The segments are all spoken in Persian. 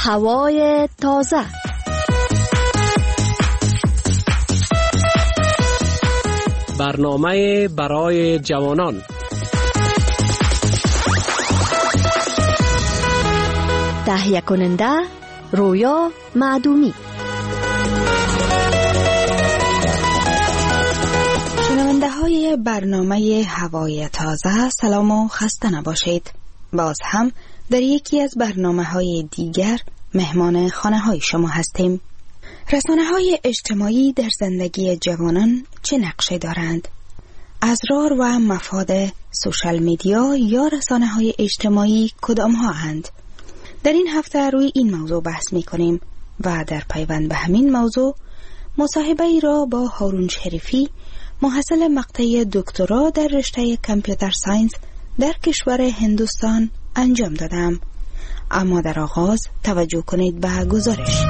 هوای تازه. برنامه برای جوانان. تهیه کننده رویا معدومی. شنونده های برنامه هوای تازه، سلام و خسته نباشید. باز هم در یکی از برنامه های دیگر مهمان خانه های شما هستیم. رسانه های اجتماعی در زندگی جوانان چه نقشه دارند؟ اضرار و مفاد سوشال میدیا یا رسانه های اجتماعی کدام ها اند؟ در این هفته روی این موضوع بحث می کنیم و در پیوند به همین موضوع مصاحبه ای را با هارون شریفی، محصل مقطع دکترا در رشته کامپیوتر ساینس در کشور هندوستان انجام دادم. اما در آغاز توجه کنید به گزارش.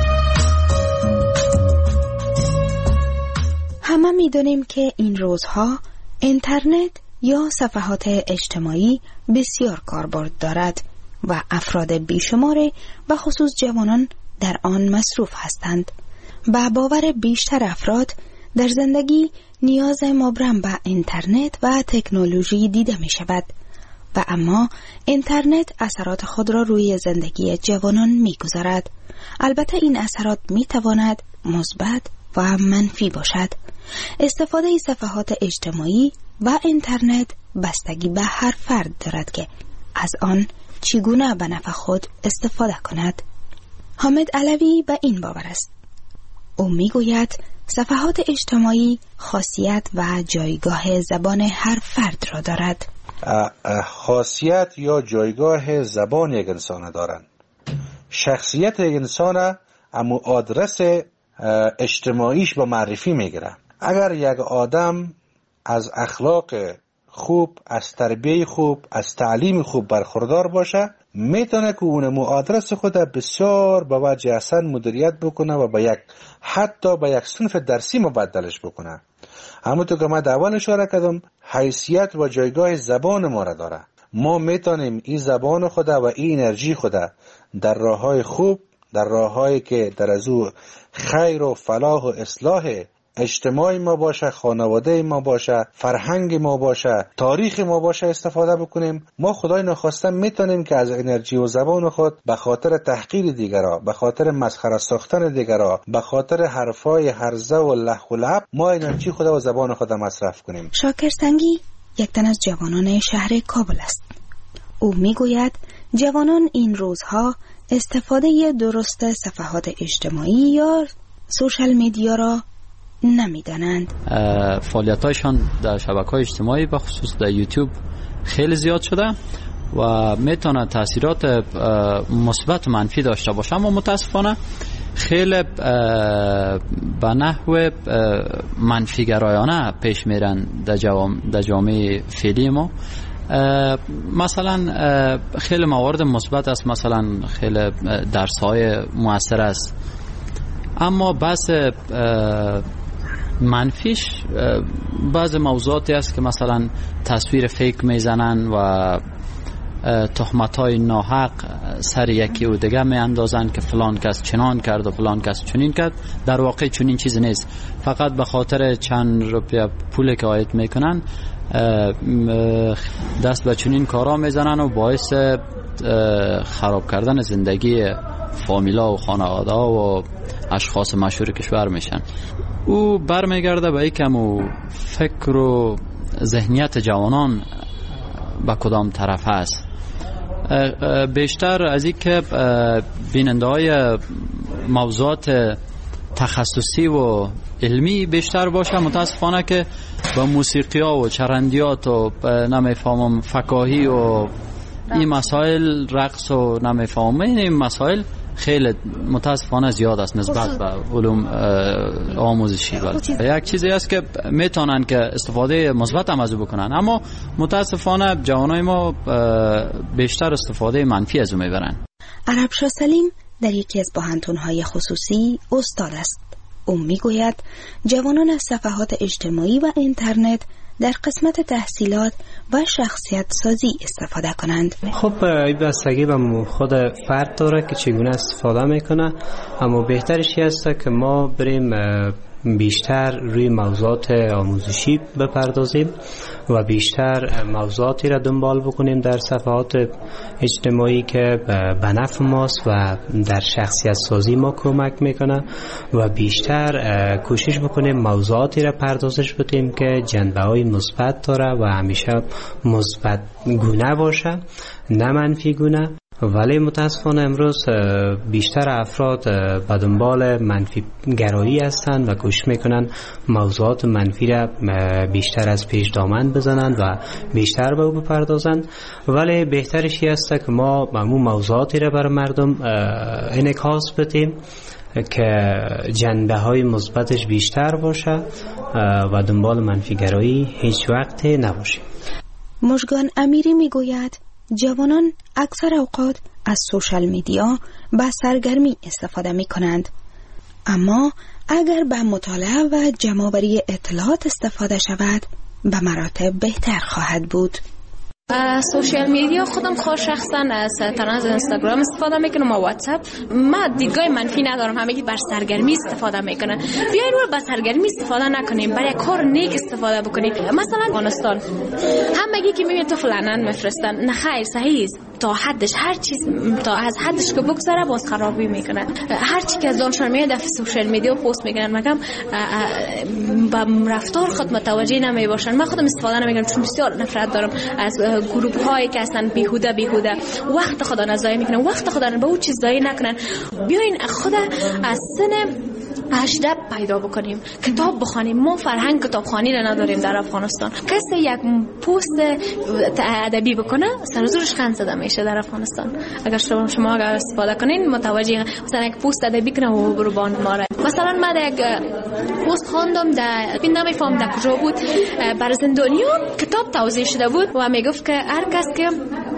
همه می دانیم که این روزها اینترنت یا صفحات اجتماعی بسیار کاربرد دارد و افراد بیشماری به خصوص جوانان در آن مصروف هستند. به باور بیشتر افراد در زندگی نیاز مبرم به اینترنت و تکنولوژی دیده می شود و اما اینترنت اثرات خود را روی زندگی جوانان می گذارد. البته این اثرات می تواند مثبت و منفی باشد. استفاده صفحات اجتماعی و اینترنت بستگی به هر فرد دارد که از آن چگونه به نفع خود استفاده کند. حامد علوی به این باور است. او میگوید صفحات اجتماعی خاصیت و جایگاه زبان هر فرد را دارد. خاصیت یا جایگاه زبان یک انسان دارند. شخصیت یک انسان اما آدرس اجتماعیش با معرفی میگیره. اگر یک آدم از اخلاق خوب، از تربیه خوب، از تعلیم خوب برخوردار باشه، میتونه که اون آدرس خود بسیار به وجه احسن مدیریت بکنه و حتی به یک صنف درسی مبدلش بکنه. همونطور که من در اول اشاره کردم، حیثیت و جایگاه زبان ما را داره. ما میتونیم این زبان خود و این انرژی خود در راههای خوب، در راههایی که در از او خیر و فلاح و اصلاح اجتماعی ما باشه، خانواده ما باشه، فرهنگ ما باشه، تاریخ ما باشه استفاده بکنیم. ما خدای نخواسته میتونیم که از انرژی و زبان خود به خاطر تحقیر دیگرها، به خاطر مسخره ساختن دیگرها، به خاطر حرفای هرزه و لح و لعب ما انرژی خود و زبان خود مصرف کنیم. شاکر سنگی یک تن از جوانان شهر کابل است. او میگوید جوانان این روزها استفاده درست صفحات اجتماعی یا سوشال میدیا را نمیدانند. فعالیت‌هایشان در شبکه‌های اجتماعی به خصوص در یوتیوب خیلی زیاد شده و میتونه تاثیرات مثبت و منفی داشته باشه، اما متاسفانه خیلی به نحو منفی گرایانه پیش میرن در جامعه فعلی ما. مثلا خیلی موارد مثبت است، مثلا خیلی درس‌های مؤثر است، اما بحث منفیش بعض موضوعاتی است که مثلا تصویر فیک میزنن و تهمت‌های ناحق سر یکی و دیگه میاندازن که فلان کس چنان کرد و فلان کس چنین کرد. در واقع چنین چیزی نیست، فقط به خاطر چند روپیه پولی که عاید میکنن دست به چنین کارا میزنن و باعث خراب کردن زندگی فامیلا و خانواده و اشخاص مشهور کشور میشن. او برمیگرده به یکم و فکر و ذهنیت جوانان به کدام طرف است. بیشتر از این که بیننده های موضوعات تخصصی و علمی بیشتر باشه، متاسفانه که با موسیقی ها و چرندیات و نمیفهمم فکاهی و این مسائل، رقص و نمیفهمم این مسائل خیلی متاسفانه زیاد است نسبت به علوم آموزشی. یک چیزی است که میتونن که استفاده مثبت هم از او بکنن، اما متاسفانه جوانای ما بیشتر استفاده منفی از او میبرن. عربشاه سلیم در یکی از پوهنتون‌های خصوصی استاد است. او میگوید جوانان از صفحات اجتماعی و اینترنت در قسمت تحصیلات و شخصیت سازی استفاده کنند. خب این بستگی به خود فرد داره که چگونه استفاده میکنه، اما بهترش هست که ما بریم بیشتر روی موضوعات آموزشی بپردازیم و بیشتر موضوعاتی را دنبال بکنیم در صفحات اجتماعی که به نفع ماست و در شخصیت سازی ما کمک میکنه و بیشتر کوشش بکنیم موضوعاتی را پردازش بدیم که جنبه های مثبت داره و همیشه مثبت گونه باشه، نه منفی گونه. ولی متاسفانه امروز بیشتر افراد به دنبال منفی گرایی هستند و کوشش میکنن موضوعات منفی را بیشتر از پیش دامن بزنند و بیشتر به او بپردازند. ولی بهترش است که ما همون موضوعاتی را بر مردم انعکاس بدیم که جنبه های مثبتش بیشتر باشه و دنبال منفی گرایی هیچ وقت نباشه. مژگان امیری میگوید جوانان اکثر اوقات از سوشال میدیا به سرگرمی استفاده می کنند، اما اگر به مطالعه و جمع‌آوری اطلاعات استفاده شود به مراتب بهتر خواهد بود. سوشال میدیا خودم شخصا از اینستاگرام استفاده میکنم و واتساپ. ما دیدگاه منفی ندارم، همگی بر سرگرمی استفاده میکنن. بیاین رو بر سرگرمی استفاده نکنیم، برای کار نیک استفاده بکنیم. مثلا افغانستان همگی که میبینید تو فلانن میفرستن، نه خیر، صحیح است تا حدش، هر چیز تا از حدش که بگذره باز خرابی میکنن. هر چی که از دانشان میاد در سوشال میدیا پست میکنن، مگم با رفتار خود متوجه نمیباشن. من خودم استفاده نمیکنم چون بسیار نفرت دارم از گروه هایی که هستن بیهوده وقت خدا نضایع میکنن، وقت خدا به اون چیز ضایع نکنن. بیاین خود از سن 18 پیدا بکنیم، کتاب بخونیم. ما فرهنگ کتابخوانی را نداریم در افغانستان. کسی یک پست ادبی بکنه سر زورش خند زده میشه در افغانستان. اگر شما استفاده کنین متوجه، مثلا یک پست ادبی کنه و برو باند ماره. مثلا من یک پست خواندم در نمیفهم در کجا بود، بر زندانیان کتاب توضیح شده بود و میگفت که هر کس که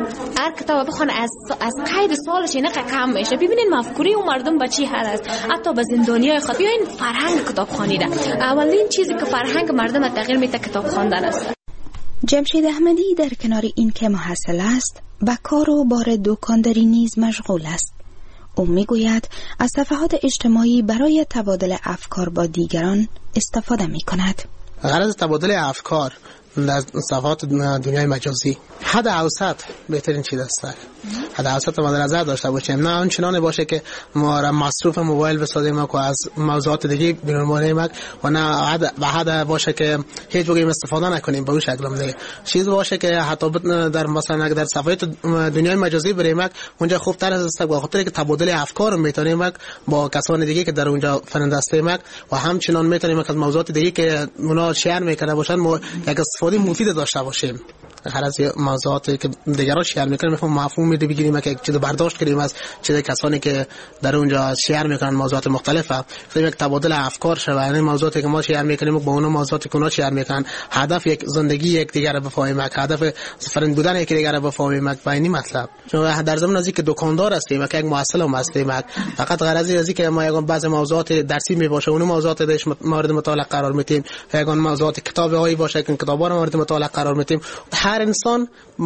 هر کتاب بخونه از قید سالش اینه کم میشه. ببینید مفکوره اون مردم با چی حال است. حتی به زندانیای خود بیاین فرهنگ کتابخوانی ده. اولین چیزی که فرهنگ مردم تغییر میده کتاب خواندن است. جمشید احمدی در کنار این که محصل است، به کار و بار دکانداری نیز مشغول است. او میگوید از صفحات اجتماعی برای تبادل افکار با دیگران استفاده میکند. غرض تبادل افکار در صفحات دنیای مجازی حد اوسط بهترین چیز است. حد اوسط رو در نظر داشته باشیم، نه آنچنان باشه که ما را مصروف موبایل بسازیم و از موضوعات دیگه بیرون و نه حد باشه که هیچ وقت استفاده نکنیم به اون شکل. دیگه چیز باشه که حتی در مثلا در صفحات دنیای مجازی بریم اونجا خوب تر است، به خاطر که تبادل افکار میتونیم با کسان دیگه که در اونجا فرندسته و همچنان میتونیم از موضوعات دیگه که اونا شیر میکنه باشن ما یک استفاده مفید داشته باشیم. هر از موضوعاتی که دیگران شیر میکنن مفهوم میده بگیریم که چیزو برداشت کنیم از چیز کسانی که در اونجا شیر میکنن موضوعات مختلفه، فریم یک تبادل افکار شود. یعنی موضوعاتی که ما شیر میکنیم با اون موضوعاتی که اونا شیر میکنن، هدف یک زندگی یک دیگر رو بفهمیم، هدف فرند بودن یک دیگر رو بفهمیم. با این مطلب چون در زمان نزدیک دکاندار هستیم که یک محصل هم هستیم، فقط غرضی از اینکه ما یگان بعضی موضوعات درسی میباشه اون موضوعات درش مورد مطالعه قرار میدیم، یگان موضوعات کتابی باشه که کتابا رو مورد مطالعه قرار میدیم. هر انسان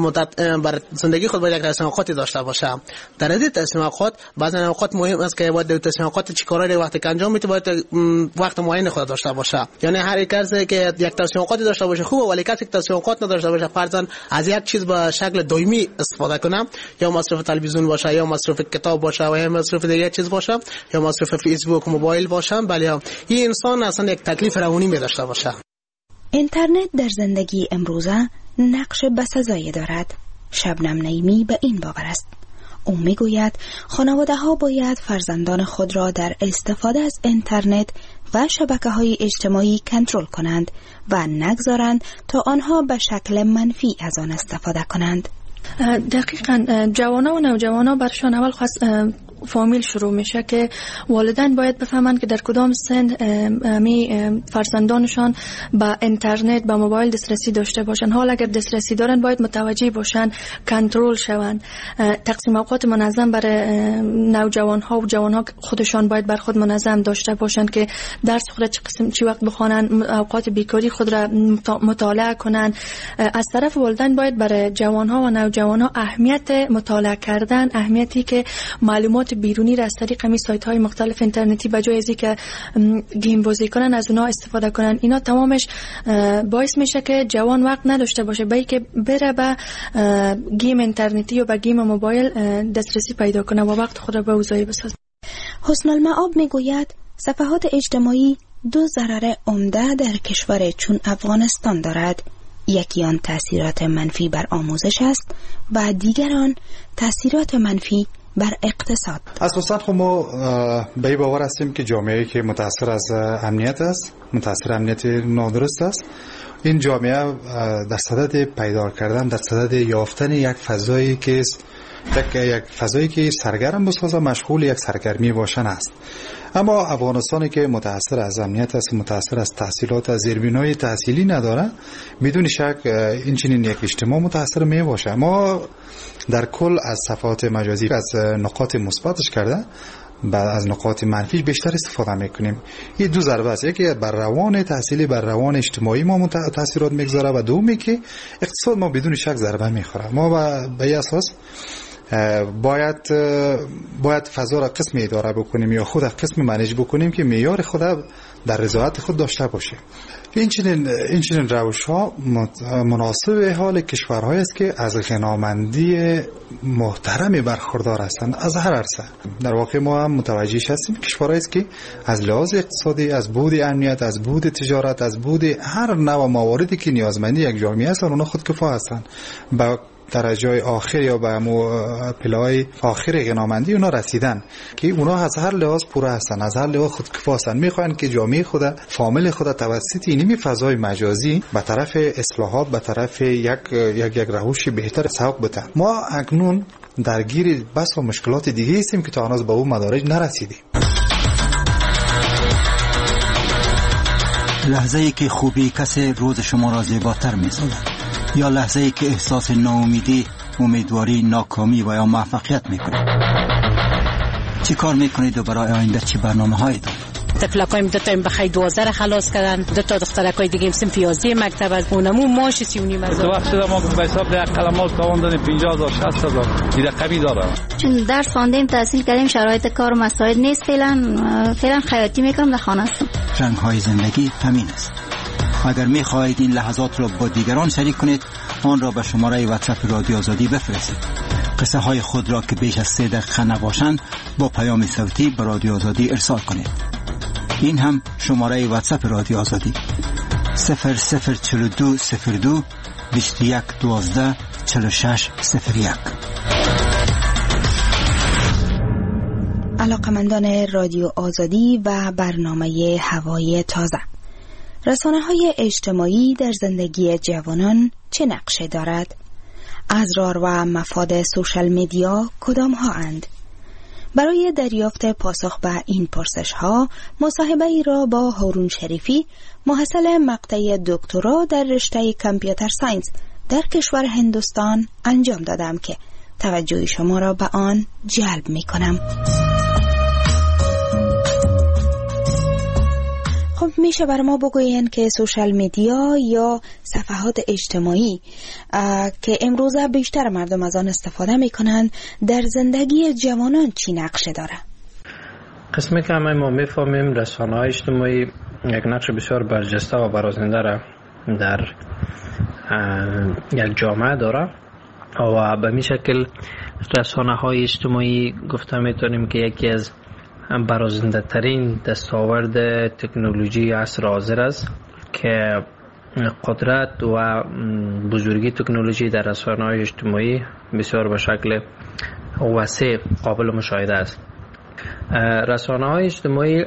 بر زندگی خود باید یک تصمیم خودی داشته باشه. در این تصمیم خود بعضی اوقات مهم است که باید تصمیم خود چی کاری رو وقتی که انجام میده باید وقت معین خود داشته باشه. یعنی هر کسی که یک تصمیم خودی داشته باشه خوبه، ولی کسی که تصمیم خود نداشته باشه فرضاً از یک چیز به شکل دائمی استفاده کنه، یا مصرف تلویزیون باشه، یا مصرف کتاب باشه، یا مصرف دیگه چیز باشه، یا مصرف فیسبوک موبایل باشه، بله این انسان اصلا یک تکلیف روانی می داشته باشه. اینترنت در زندگی امروزه نقش بسزایی دارد. شبنم نعیمی به این باور است. او میگوید خانواده ها باید فرزندان خود را در استفاده از اینترنت و شبکه‌های اجتماعی کنترل کنند و نگذارند تا آنها به شکل منفی از آن استفاده کنند. دقیقاً جوانان و نوجوانان برشان اول فامیل شروع میشه که والدین باید بفهمند که در کدام سن فرزندانشان با اینترنت با موبایل دسترسی داشته باشن. حال اگر دسترسی دارن باید متوجه باشن، کنترل شون. تقسیم اوقات منظم برای نوجوان ها و جوان ها خودشان باید بر خود منظم داشته باشند که درس خود چی وقت بخوانن، اوقات بیکاری خود را مطالعه کنن. از طرف والدین باید برای جوان ها و نوجوان ها اهمیت مطالعه کردن، اهمیتی که معلومات بیرونی را از طریق می سایت های مختلف اینترنتی بجای ازی که گیم بازی کنن از اونها استفاده کنن. اینا تمامش باعث میشه که جوان وقت نداشته باشه برای که بره به گیم اینترنتی و به گیم موبایل دسترسی پیدا کنه و وقت خود را به اوضاعی بسازه. حسن المعاب میگوید صفحات اجتماعی دو ضرر عمده در کشور چون افغانستان دارد. یکی آن تأثیرات منفی بر آموزش است و دیگر آن تأثیرات منفی بر اقتصاد. اساساً خب ما به این باور هستیم که جامعه‌ای که متأثر از امنیت است، متأثر امنیت نادرست است، این جامعه در صدد پیدا کردن، در صدد یافتن یک فضایی که یک فضایی که سرگرم بسازه، مشغول یک سرگرمی باشن است. اما افغانستانی که متأثر از امنیت است، متأثر از تحصیلات، از زیربنای تحصیلی نداره، بدون شک این چنین یک اجتماع متأثر می باشه. ما در کل از صفحات مجازی از نقاط مثبتش کرده بعد از نقاط منفیش بیشتر استفاده میکنیم. این دو ضربه است، یکی بر روان تحصیلی، بر روان اجتماعی ما تاثیرات میگذاره و دومی که اقتصاد ما بدون شک ضربه میخوره. ما به این اساس باید فضا را قسم اداره بکنیم یا خود قسم منیج بکنیم که معیار خود در رضایت خود داشته باشه. این چنین روش ها مناسب حال کشورهایی است که از غنامندی محترمی برخوردار هستند از هر عرصه. در واقع ما هم متوجه هستیم کشورهایی است که از لحاظ اقتصادی، از بود امنیت، از بود تجارت، از بود هر نوع مواردی که نیازمندی یک جامعه است اونها خودکفا هستند. با درجه آخر یا به پله‌های آخر غنامندی اونا رسیدن که اونا از هر لحاظ پوره هستن، از هر لحاظ خودکفا هستن. میخوان که جامعه خود، فامیل خود توسط اینمی فضای مجازی به طرف اصلاحات، به طرف یک روش بهتر سوق بده. ما اکنون درگیر بس و مشکلات دیگه هستیم که تا هنوز به اون مدارج نرسیدیم. لحظه‌ای که خوبی کسی روز شما را زیباتر می‌سازد یا لحظه‌ای که احساس ناامیدی، امیدواری، ناکامی و یا موفقیت می‌کنید. چی کار می‌کنید و برای آینده چی برنامه‌هایی دارید؟ تفلکایم دو تا بخای 12 خلاص کردن، دو تا دخترکای دیگه صنف 11 مکتب از اونمو ماش 39 هزار. تو وقت شده ما به حساب ده کلمات تواندن 50000 60000 این رقمی داره. چون درس خواندیم، تحصیل کردیم، شرایط کار مساعد نیست. فعلا خیاطی میکنم در خانه هستم. رنگ‌های زندگی همین است. اگر می‌خواهید این لحظات را با دیگران شریک کنید، آن را به شماره واتساپ رادیو آزادی بفرستید. قصه های خود را که بیش از 3 دقیقه نباشند با پیام صوتی به رادیو آزادی ارسال کنید. این هم شماره واتساپ رادیو آزادی 004202 2112 4601. علاقمندان رادیو آزادی و برنامه هوای تازه، رسانه‌های اجتماعی در زندگی جوانان چه نقشه دارد؟ اضرار و مفاد سوشال میدیا کدام ها اند؟ برای دریافت پاسخ به این پرسش ها مصاحبه ای را با هارون شریفی، محصل مقطع دکترا در رشته کامپیوتر ساینس در کشور هندوستان انجام دادم که توجه شما را به آن جلب می کنم. خب میشه بر ما بگوین که سوشال میدیا یا صفحات اجتماعی که امروزه بیشتر مردم از آن استفاده میکنند در زندگی جوانان چی نقشه داره؟ قسمی که همه ما میفهمیم رسانه‌های اجتماعی یک نقش بسیار برجسته و برازنده را در یک جامعه داره و به می شکل رسانه‌های اجتماعی گفته میتونیم که یکی از برازنده ترین دستاورد تکنولوژی عصر حاضر است که قدرت و بزرگی تکنولوژی در رسانه‌های اجتماعی بسیار به شکل وسیع قابل مشاهده است. رسانه‌های اجتماعی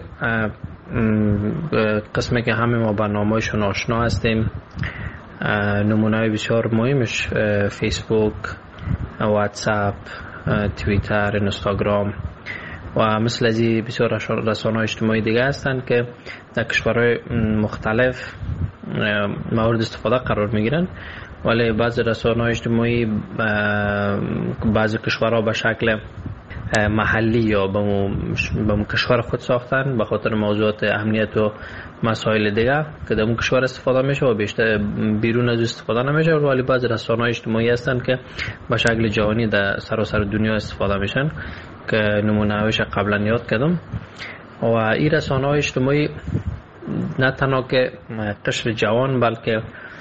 قسمی که همه ما برنامه‌شون آشنا هستیم، نمونه‌های بسیار مهمش فیسبوک، واتساپ، توییتر، اینستاگرام و مثل از بسیار رسانه‌های اجتماعی دیگه هستند که در کشورهای مختلف مورد استفاده قرار میگیرن، ولی بعضی رسانه‌های اجتماعی بعضی کشورها به شکل محلی یا به کشور خود ساختن به خاطر موضوعات امنیت و مسائل دیگه که در اون کشور استفاده میشه و بیشتر بیرون از استفاده نمیشه، ولی بعضی رسانه‌های اجتماعی هستن که به شکل جهانی در سراسر دنیا استفاده میشن که نمونه‌هاش قبلا یاد کردم. و این رسانه‌های اجتماعی نه تنها که قشر جوان بلکه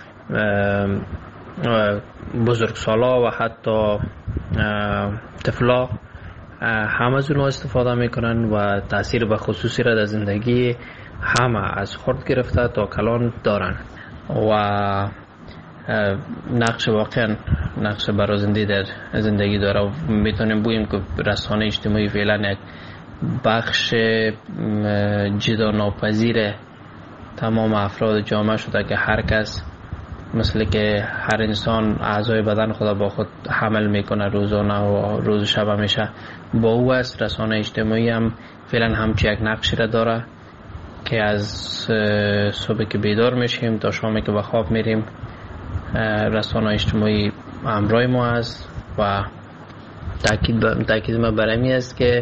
بزرگسالا و حتی طفلا هم از اونها استفاده میکنن و تاثیر به خصوصی را در زندگی همه از خرد گرفته تا کلان دارن و نقش واقعا نقش برازنده در زندگی داره و میتونیم بگیم که رسانه اجتماعی فعلا یک بخش جدا ناپذیر تمام افراد جامعه شده که هر کس مثل که هر انسان اعضای بدن خود با خود حمل میکنه روزانه و روز شب همیشه با او است. رسانه اجتماعی هم فعلا همچی یک نقشی را داره که از صبح که بیدار میشیم تا شامی که به خواب میریم رسانه اجتماعی همراه ما است و تاکید ما بر این است که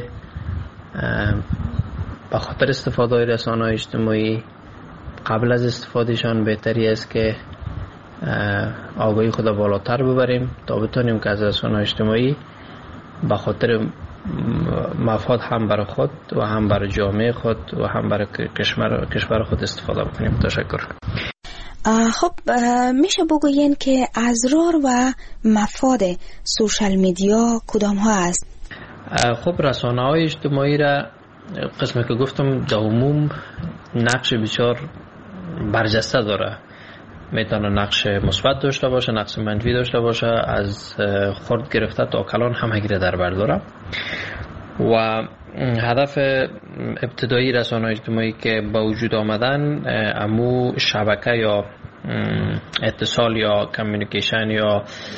به خاطر استفاده رسانه اجتماعی قبل از استفادهشان بهتری است که آگاهی خود بالاتر ببریم تا بتونیم که از رسانه اجتماعی به خاطر مفاد هم برای خود و هم برای جامعه خود و هم برای کشور خود استفاده بکنیم. تشکر. خب میشه بگوین که اضرار و مفاد سوشال میدیا کدام ها است؟ خب رسانه های اجتماعی را قسمی که گفتم در عموم نقش بسیار برجسته داره، میتونه نقش مثبت داشته باشه، نقش منفی داشته باشه، از خرد گرفته تا کلان همگی را در بر داره و هدف ابتدایی رسانه‌های اجتماعی که با وجود آمدن امو شبکه یا اتصال یا کمیونیکیشن یا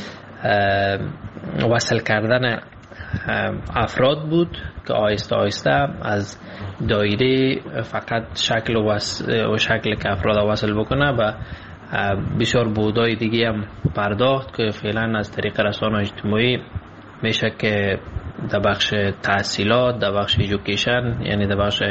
وصل کردن افراد بود که آهسته آهسته از دایره فقط شکل و شکل که افراد وصل بکنه و بسیار بودای دیگه هم پرداخت که فعلا از طریق رسانه اجتماعی میشه که در بخش تحصیلات، در بخش ایژوکیشن یعنی در بخش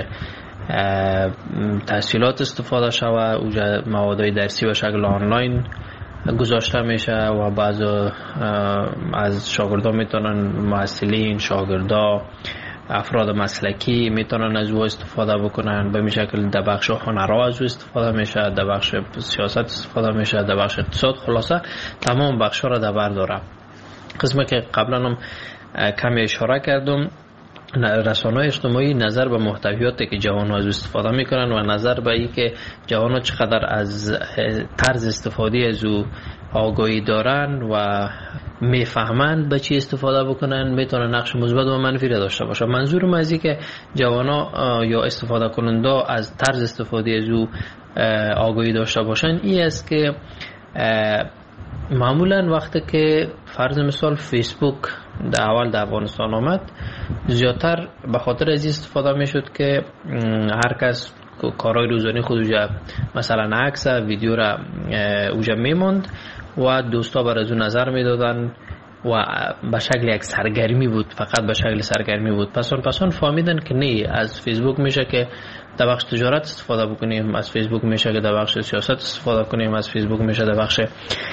تحصیلات استفاده شوه، اوجا موادهای درسی و شکل آنلاین گذاشته میشه و بعض از شاگردان میتونن محصلین، شاگردا، افراد مسلکی میتونن از او استفاده بکنن. به این شکل در بخش هنرها از او استفاده میشه، در بخش سیاست استفاده میشه، در بخش اقتصاد، خلاصه تمام بخش ها را در بر داره. قسمی که قبلا هم کمی اشاره کردم، رسانه‌های اجتماعی نظر به محتویاتی که جوان‌ها از استفاده میکنن و نظر به این که جوان‌ها چقدر از طرز استفاده از او آگاهی دارن و میفهمند به چی استفاده بکنن میتونه نقش مثبت و منفی را داشته باشه. منظورم از این که جوان‌ها یا استفاده کننده از طرز استفاده از او آگاهی داشته باشن این است که معمولا وقتی که فرض مثال فیسبوک در اول در افغانستان آمد زیادتر به خاطر از استفاده میشد که هر کس کارهای روزانه خود اوجا مثلا عکس ویدیو را اوجا میموند و دوستا بر از اون نظر میدادن و به شکل یک سرگرمی بود، فقط به شکل سرگرمی بود. پسان فهمیدن که نه، از فیسبوک میشه که در بخش تجارت استفاده بکنیم، از فیسبوک میشه که در بخش سیاست استفاده کنیم، از فیسبوک میشه در بخش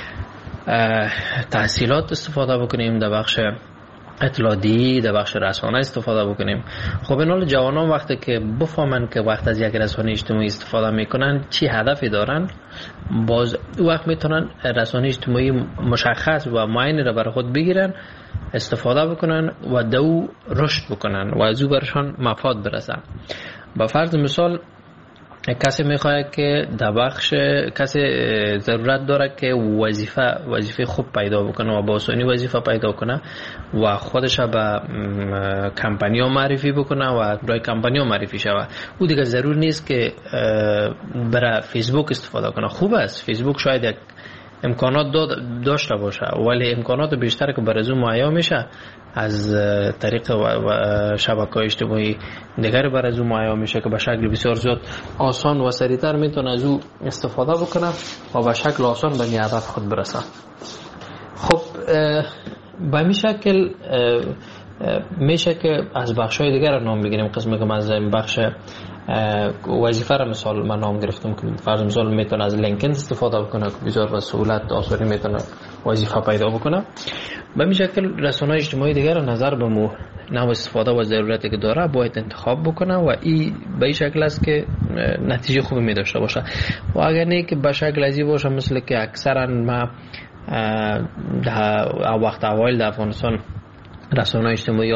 تحصیلات استفاده بکنیم، در بخش اطلاعاتی، در بخش رسانه استفاده بکنیم. خب این حال جوانان وقتی که بفهمن که وقت از یک رسانه اجتماعی استفاده میکنن چی هدفی دارن، باز وقت میتونن رسانه اجتماعی مشخص و معین را برای خود بگیرن، استفاده بکنن و دو رشد بکنن و از او برشان مفاد برسن. با فرض مثال کسی میخواد که در بخش کسی ضرورت داره که وظیفه خوب پیدا بکنه و با آسانی وظیفه پیدا کنه و خودش به کمپانی‌ها معرفی بکنه و برای کمپانی‌ها معرفی شوه. او دیگه ضرور نیست که برای فیسبوک استفاده کنه. خوب است فیسبوک شاید یک امکانات داشته باشه، ولی امکانات بیشتر که بر از اون مهیا میشه از طریق شبکه‌های اجتماعی دیگر بر از اون مهیا میشه که به شکل بسیار زیاد آسان و سریعتر میتونه از او استفاده بکنه و به شکل آسان به هدف خود برسه. خب به این شکل میشه که از بخش‌های دیگر نام بگیریم. قسمی که از بخش وظیفه را مثال من نام گرفتم که فرض مثال میتونه از لینکدین استفاده بکنه که بسیار به سهولت آسانی میتونه وظیفه پیدا بکنه. به این شکل رسانه‌های اجتماعی دیگر نظر به نوع استفاده و ضرورتی که داره باید انتخاب بکنه و این به این شکل است که نتیجه خوبی می داشته باشه. و اگر نه که به شکل ازی باشه مثل که اکثرا ما در وقت اوایل در افغانستان رسانه‌های اجتماعی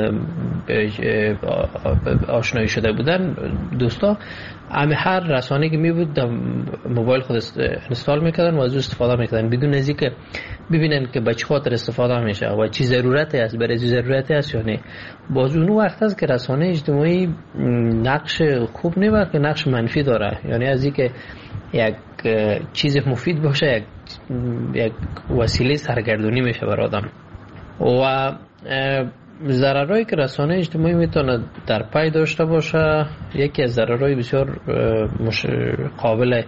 آشنایی شده بودن دوستا، هر رسانه‌ای که می بود در موبایل خود اینستال میکردن و از او استفاده میکردن بدون از اینکه ببینن که به چه خاطر استفاده میشه و چی ضرورتی است، برای چی ضرورتی است یا نه. باز اون وقت است که رسانه اجتماعی نقش خوب نه بلکه نقش منفی داره. یعنی از اینکه یک چیز مفید باشه یک وسیله سرگردانی میشه برای آدم. و ضررهایی که رسانه اجتماعی میتونه در پی داشته باشه، یکی از ضررهای بسیار قابل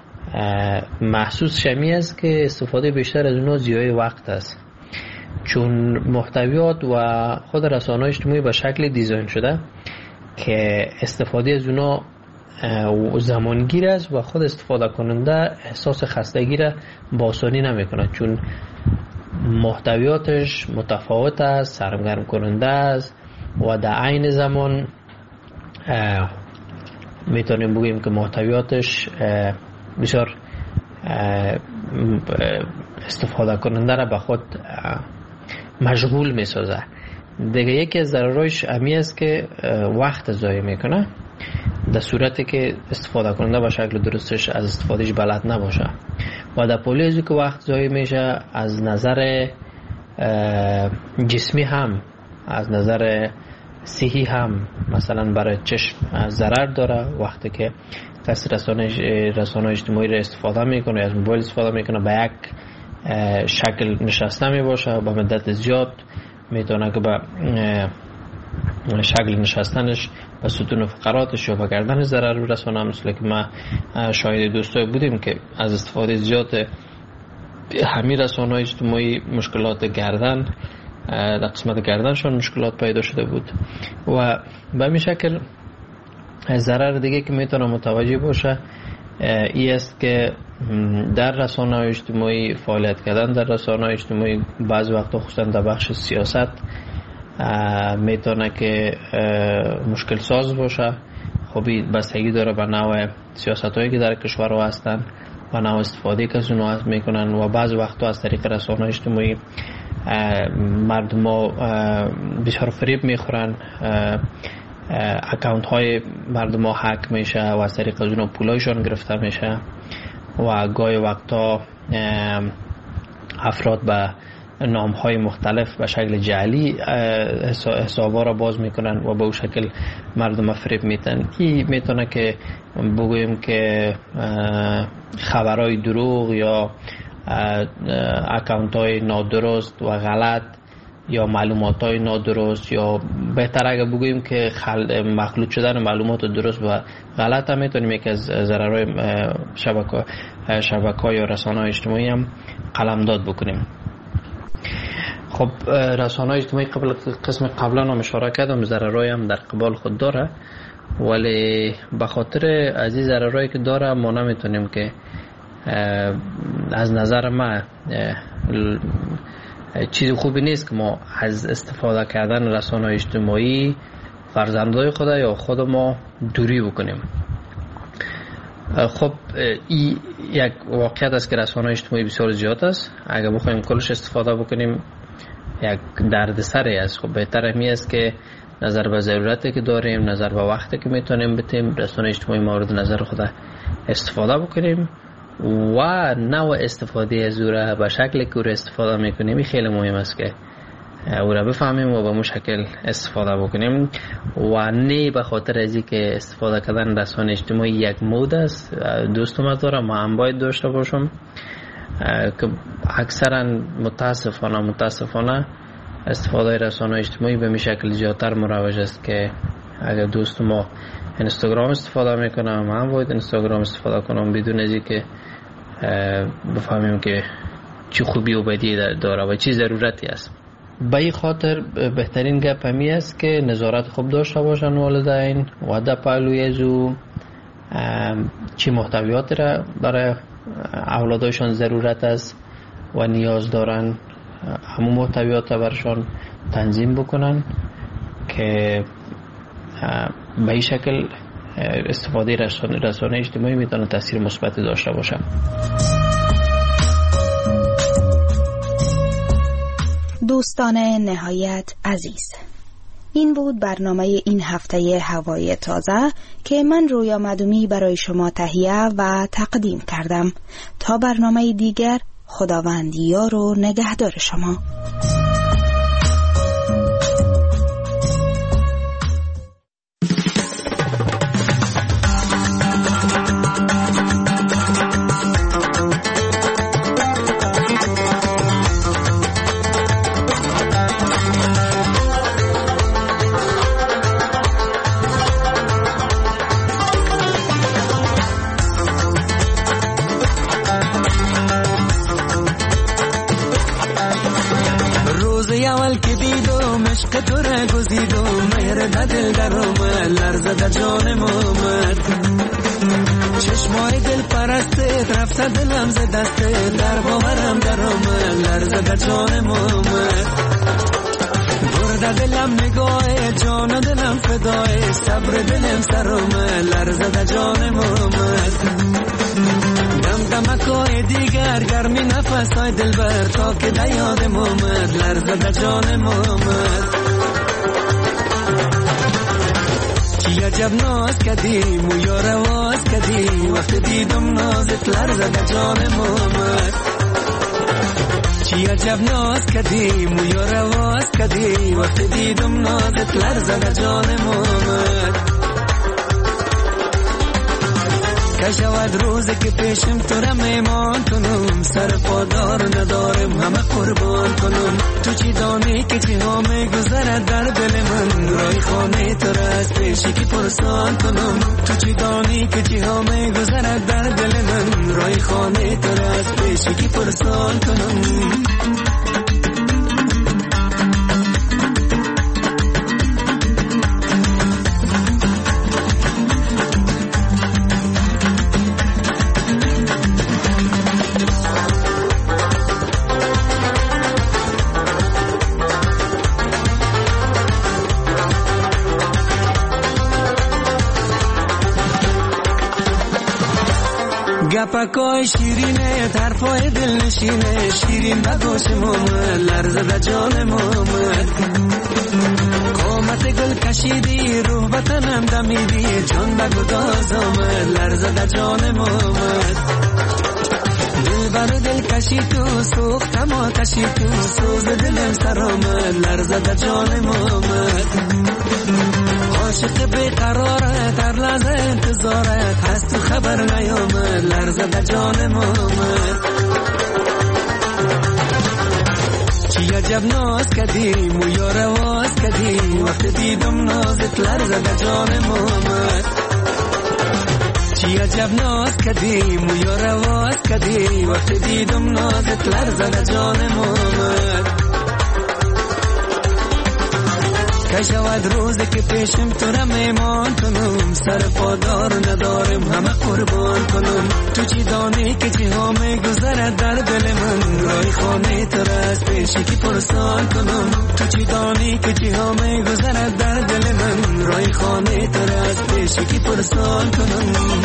محسوس شمی است که استفاده بیشتر از اونها ضیاع وقت است، چون محتویات و خود رسانه اجتماعی به شکل دیزاین شده که استفاده از اونها زمانگیر است و خود استفاده کننده احساس خستگی را با آسانی نمیکنه، چون محتویاتش متفاوت است، سرگرم کننده است و در عین زمان میتونیم بگیم که محتویاتش بسیار استفاده کننده را به خود مشغول میسازه. دیگه یکی از ضررهایش امی است که وقت ضایع میکنه در صورتی که استفاده کننده به شکل درستش از استفادهش بلد نباشه و در پولی ازی که وقت ضایع میشه از نظر جسمی هم از نظر صحی هم مثلا برای چشم ضرر داره. وقتی که کسی رسانه اجتماعی را استفاده میکنه، از موبایل استفاده میکنه، به یک شکل نشسته میباشه و به مدت زیاد میتونه که به شکل نشستنش و ستون فقراتش یا به گردن ضرر برسانه. مثل که ما شاهد دوستای بودیم که از استفاده زیاد همین رسانه‌های اجتماعی مشکلات گردن در قسمت گردنشان مشکلات پیدا شده بود. و به این شکل ضرر دیگه که میتونه متوجه باشه این است که در رسانه‌های اجتماعی فعالیت کردن در رسانه‌های اجتماعی بعض وقتا خصوصا در بخش سیاست میتونه که مشکل ساز باشه. خب بستگی داره به نوع سیاست هایی که در کشور هستن و نوع استفاده که از اونها میکنن و بعض وقتا از طریق رسانه‌های اجتماعی مردم ها بسیار فریب میخورن، اکاونت های مردم ها هک میشه و از طریق از اونها پولایشان گرفته میشه و گاهی وقتا افراد به نام های مختلف به شکل جعلی حسابا را باز میکنن و به اون شکل مردم فریب میتن. این میتونه که بگویم که خبرهای دروغ یا اکاونت های نادرست و غلط یا معلومات های نادرست یا بهتر اگه بگویم که مخلوط شدن معلومات درست و غلط هم میتونیم یکی از ضررهای شبکه‌های یا رسانه‌های اجتماعی هم قلمداد بکنیم. خب رسانه‌های اجتماعی قسم قبلا هم اشاره کردم ضررهای هم در قبال خود داره، ولی به خاطر از این ضررهایی که داره ما نمیتونیم که از نظر ما چیز خوبی نیست که ما از استفاده کردن رسانه‌های اجتماعی فرزندای خود یا خود ما دوری بکنیم. خب این یک واقعیت است که رسانه‌های اجتماعی بسیار زیاد است. اگر بخوایم کلش استفاده بکنیم یک دردسری است. خب بهتر می است که نظر به ضرورتی که داریم، نظر به وقتی که میتونیم بتیم رسانه اجتماعی مورد نظر خود استفاده بکنیم و نوع استفاده از او را به شکلی که او را استفاده میکنیم این خیلی مهم است که او را بفهمیم و به اون شکل استفاده بکنیم و نه به خاطر ازی که استفاده کردن رسانه اجتماعی یک مود است. دوستم دارم ما هم باید داشته باشم که اکثرا متاسفانه استفاده رسانه‌های اجتماعی به می شکل زیادتر مروج است که اگر دوست ما اینستاگرام استفاده میکنم من باید اینستاگرام استفاده کنم بدون از اینکه بفهمیم که چی خوبی و بدی داره و چی ضرورتی است. به این خاطر بهترین گپ همی است که نظارت خوب داشته باشن والدین و در پهلوی از او چی محتویات را برای اولادشان ضرورت است و نیاز دارن همون محتویات را برشان تنظیم بکنن که به این شکل استفاده رسانه اجتماعی میتونه تاثیر مثبت داشته باشه. دوستان نهایت عزیز، این بود برنامه این هفته هوای تازه که من رویا مدومی برای شما تهیه و تقدیم کردم. تا برنامه دیگر، خداوند یار و نگهدار شما. چشمای دل پرستت رفته دلم ز دستت در باورم در آمد لرزه در جانم آمد برده دلم نگاه جان و دلم فدای صبر دلم سر آمد لرزه در جانم آمد دم دمکای دیگر گرمی نفسای دل بر تا که در یادم آمد لرزه در جانم آمد چی عجب ناز کدیم و یار آواز کدیم وقت دیدم نازت لرزه در جانم آمد چی عجب ناز کدیم و یار آواز کدیم وقت دیدم نازت لرزه در جانم آمد که شود روزی که پیشم تو را میمان کنم سر پادار ندارم همه قربان کنم تو چی دانی که چی ها میگذرد در دل من رای خانه تو را از پیشی که پرسان کنم تو چی دانی که چی ها میگذرد در دل من رای خانه تو را از پیشی که پرسان کنم گپکای شیرینه طرفای دل نشینه شیرین بگوشم آمد لرزه در جانم آمد قامت گل کشیدی روح بطنم دمیدی جان بگداز آمد لرزه در جانم آمد دل بر دل کشی تو سوختم آتشی تو سوز دلم سر آمد لرزه در جانم آمد عاشق بیقرارت در لحظه انتظارت هست تو خبر نیامد لرزه در جانم آمد چی عجب ناز کدیم و یار آواز کدیم وقت دیدم نازت لرزه در جانم آمد چی عجب ناز کدیم و یار آواز کدیم وقت دیدم نازت لرزه در جانم آمد که شود روزی که پیشم تو را میمان کنم سر پادار ندارم همه قربان کنم تو چی دانی که چی ها میگذرد در دل من رای خانه تو را از پیشی که پرسان کنم تو چی دانی که چی ها میگذرد در دل من رای خانه تو را از پیشی که پرسان کنم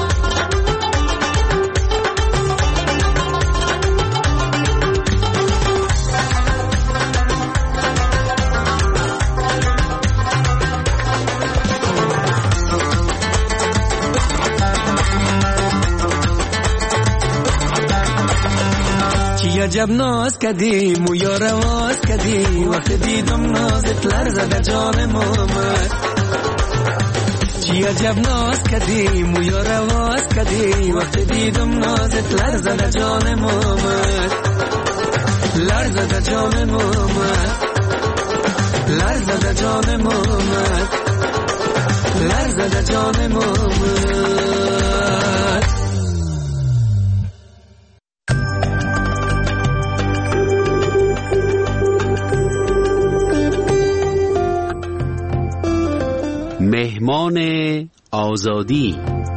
عجب ناز کدیم و یار آواز کدیم وقت دیدم نازت لرزه در جانم آمد چی عجب ناز کردی مویا رواز کردی وقتی دیدم نازت لرزه در جان محمد لرزه در جان محمد لرزه در جان محمد لرزه در جان محمد. مهمان آزادی.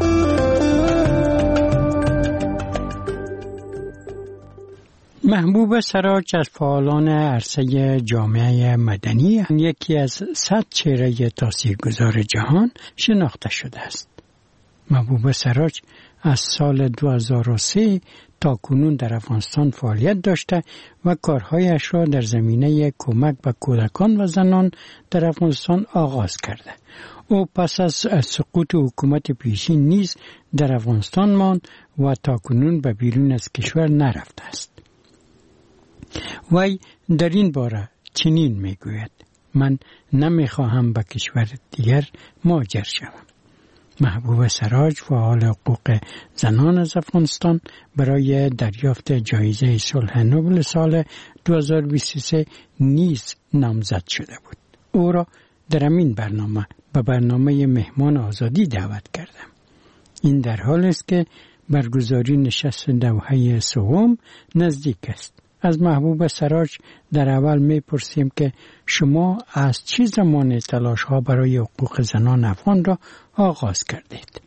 محبوب سراج از فعالان عرصه جامعه مدنی یکی از 100 چهره تاثیرگذار جهان شناخته شده است. محبوب سراج از سال 2003 تا کنون در افغانستان فعالیت داشته و کارهایش را در زمینه کمک به کودکان و زنان در افغانستان آغاز کرده. او پس از سقوط حکومت پیشین نیز در افغانستان ماند و تا کنون به بیرون از کشور نرفته است. وی در این باره چنین میگوید: من نمیخواهم به کشور دیگر مهاجر شوم. محبوب سراج فعال حقوق زنان از افغانستان برای دریافت جایزه صلح نوبل سال 2023 نیز نامزد شده بود. او را در همین برنامه به برنامه مهمان آزادی دعوت کردم. این در حال است که برگزاری نشست دوحه سوم نزدیک است. از محبوب سراج در اول میپرسیم که شما از چه زمان تلاش ها برای حقوق زنان افغان را آغاز کردید؟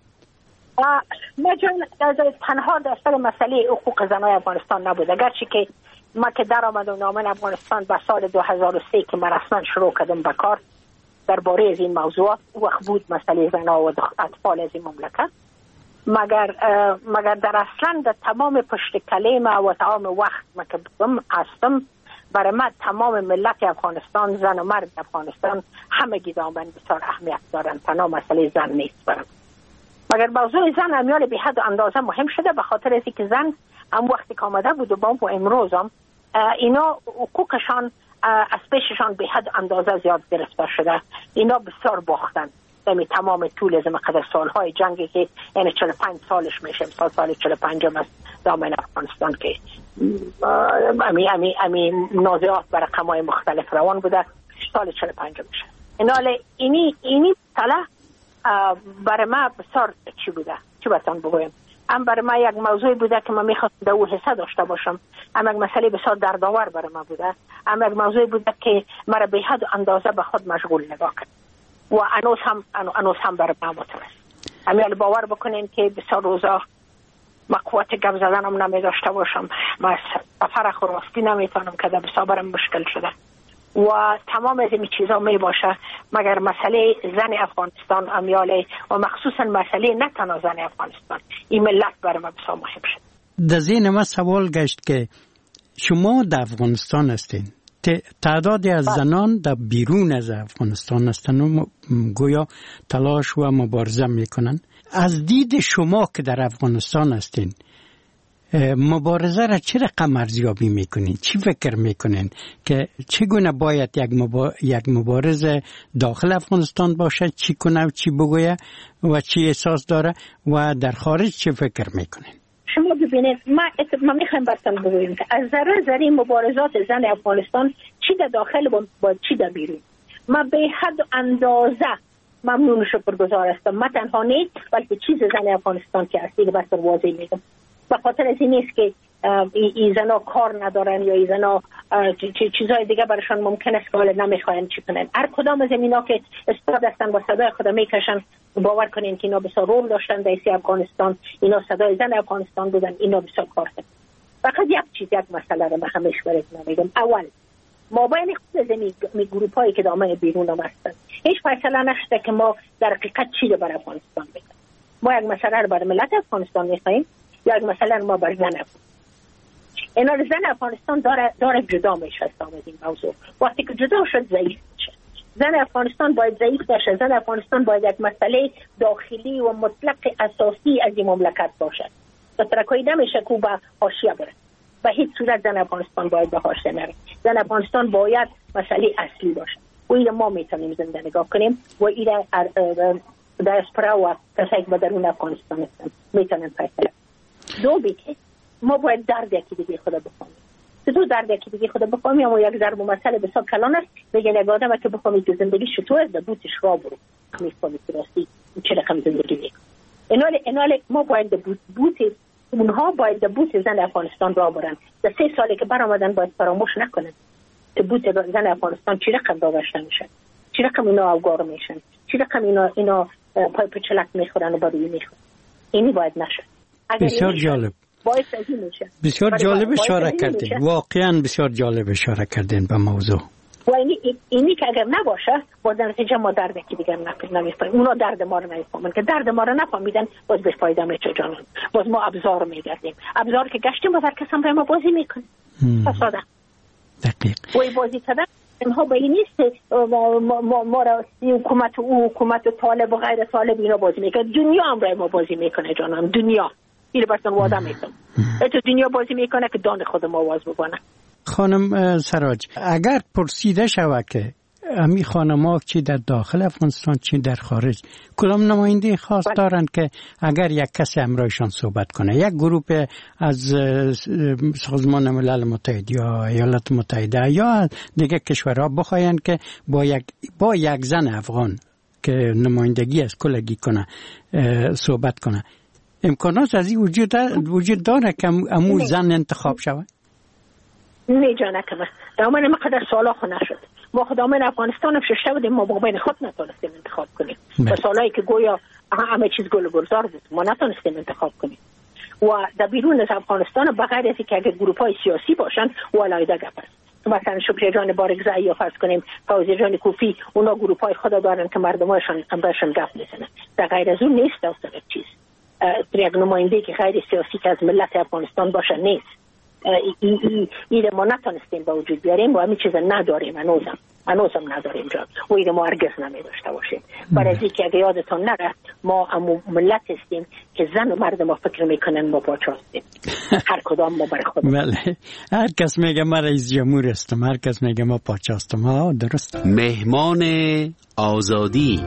تنها در سر مسئله حقوق زنان افغانستان نبود، اگرچه که ما که در آمدم نامن افغانستان به سال 2003 که من رسما شروع کردم به کار درباره از این موضوعات، وقت بود مسئله زنان و اطفال از این مملکت، مگر در اصلا در تمام پشت کلیم و تمام وقت ما که بودم هستم، برای من تمام ملت افغانستان، زن و مرد افغانستان همگی دامن بسیار اهمیت دارن، تنها مسئله زن نیست برام. مگر موضوع زن امیال به حد و اندازه مهم شده، به خاطر از اینکه زن هم وقتی که آمده بود و امروز هم اینا حقوقشان از پیششان به حد اندازه زیاد گرفته شده. اینا بسیار باختن در تمام طول از مقدر سالهای جنگی که یعنی 45 سالش میشه، سال 45 هم از دامن افغانستان که امی نازعات بر رقم‌های مختلف روان بوده، سال 45 میشه. اینی طلع برای ما بسیار چی بوده، چی باتون بگویم، هم برای ما یک موضوع بوده که من میخواستم در او حصه داشته باشم، هم یک مسئله بسیار دردآور برای ما بوده، هم یک موضوع بوده که مرا به حد اندازه به خود مشغول نگاه کرد و انوز هم برای ما مترس. امیال باور بکنین که بسیار روزا ما قوت گپ زدن هم نمی داشته باشم، ما سفر خوراستی نمیتونم که در بسیار برم مشکل شده و تمام از این چیزا می باشه، مگر مسئله زن افغانستان امیاله و مخصوصا مسئله نه تنها زن افغانستان، این ملت برای ما بسیار مهم شد. در ذهن ما سوال گشت که شما در افغانستان هستین، تعدادی از زنان در بیرون از افغانستان هستن و گویا تلاش و مبارزه میکنن. از دید شما که در افغانستان هستین، مبارزه را چه رقم ارزیابی میکنین؟ چی فکر میکنین که چگونه باید یک مبارز داخل افغانستان باشه، چی کنه و چی بگویه و چی احساس داره، و در خارج چه فکر میکنین؟ شما ببینید، ما میخوایم براتون بگویم که از ذره مبارزات زن افغانستان چی در داخل و چی در بیرون، ما به حد و اندازه ممنون و شکرگزار هستم. ما تنها نیست بلکه چیز زن افغانستان که هستی که بسیار واضح میگم، به خاطر از این نیست که این زنا کار ندارن یا این زنا چیزهای دیگه برشان ممکن است که حالا نمیخواین چی کنن. هر کدام از اینا که استاد هستن و صدای خود میکشن، باور کنین که اینا بسیار رول داشتن در افغانستان، اینا صدای زن افغانستان بودن، اینا بسیار کار کردن. فقط یک مسئله رو من همیشه براتون میگم، اول ما بین خود از این گروپ هایی که دامن بیرون هم هستن هیچ فیصله نشده که ما در حقیقت چی رو برای افغانستان بکنیم. ما یک مسئله رو برای ملت افغانستان میخوایم یا یک مسئله ما برای زن افغانستان. اینا زن افغانستان داره جدا میشه از این موضوع. وقتی که جدا شد ضعیف میشه. زن افغانستان باید ضعیف باشه. زن افغانستان باید یک مسئله داخلی و مطلق اساسی از این مملکت باشه. ترکایی نمیشه که به حاشیه بره. به هیچ صورت زن افغانستان باید به حاشیه نره. زن افغانستان باید مسئله اصلی باشه. و این ما میتونیم زنده نگاه کنیم و این دیاسپورا و کسایی که درون افغانستان هستن میتونن فیصله. دو بیتی ما باید درد یکی دیگه خود بفهمیم. تو درد یکی دیگه خود بفهمیم. اما یک ضرب مسئله بسیار کلان است. میگن یک آدم که بفهمید که زندگی چطور است، بوتش را برو میفهمید که راستی چه رقم زندگی میکنه. اینال ما باید بوت اونها باید بوت زن افغانستان را برن. در 3 سالی که برآمدن باید فراموش نکنن که بوت زن افغانستان چی رقم داشته میشن، چی رقم اینا اوگار میشن، چی رقم اینا پای پچلک میخورن و بروی میخورن. اینی باید نشه. بسیار جالب. بسیار جالب اشاره کردین. واقعا بسیار جالب اشاره کردین به موضوع. و اینی که اگر نباشه باز در نتیجه ما درد که دیگر نمیفهمیم. اونا درد ما رو نمیفهمن که درد ما رو نفهمیدن باز به فایده میشه جانان. باز ما ابزار میگردیم. ابزار که گشتیم باز هر کس هم ما بازی میکنه. فساده. دقیق. و بازی کردن اینها به این نیست ما را حکومت و حکومت و طالب و غیر طالب اینا بازی میکنه. دنیا هم را ما بازی میکنه جانان. دنیا این برسن وادا میکنه. تو دنیا بازی میکنه که دان خود ما واز بکنه. خانم سراج، اگر پرسیده شود که امی خانم‌ها چی در داخل افغانستان چی در خارج کدام نماینده خاص دارند که اگر یک کسی همراهشان صحبت کنه، یک گروه از سازمان ملل متحد یا ایالات متحده یا دیگه کشورها بخواین که با یک زن افغان که نمایندگی از کلگی کنه صحبت کنه، امکانات از این وجود داره که امو زن انتخاب شود؟ نه جانه که دامن ما قدر سالا خو نشد. ما خدامن افغانستان هم ششته بودیم، ما با بین خود نتونستیم انتخاب کنیم. و سالایی که گویا همه چیز گل و گلزار بود ما نتونستیم انتخاب کنیم. و در بیرون از افغانستان بغیر از که اگر گروپ‌های سیاسی باشن ولایده گپ است. مثلا شکری جان بارگزایی یا فرض کنیم فوزی جان کوفی، اونا گروپ‌های خود دارن که مردمشون بهشون گپ میزنن. در غیر از اون نیست اصلا چیز. یک نماینده که غیر سیاسی که از ملت افغانستان باشه نیست. ایده ما نتونستیم با وجود بیاریم و همین چیز نداریم. هنوزم نداریم جان و ایده ما هرگز نمی داشته باشیم. برای از اینکه اگه یادتون نره ما ملت هستیم که زن و مرد ما فکر میکنن ما پاچه هستیم. هر کدام ما برای خود. بله، هر کس میگه ما رئیس جمهور هستم، هر کس میگه ما پاچه هستم. ها درست. مهمان آزادی.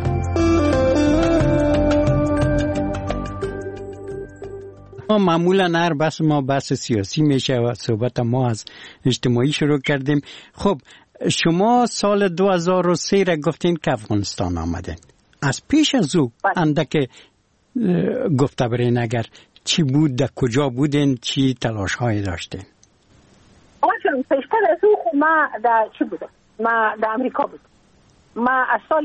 معمولا هر بحث سیاسی میشه و صحبت ما از اجتماعی شروع کردیم. خب شما سال 2003 را گفتین که افغانستان آمدین. از پیش از او اندک گفته برین اگر چی بود، در کجا بودین، چی تلاش هایی داشتین؟ آنچه پیشتر از او ما در چی بودم؟ ما در امریکا بودم. ما از سال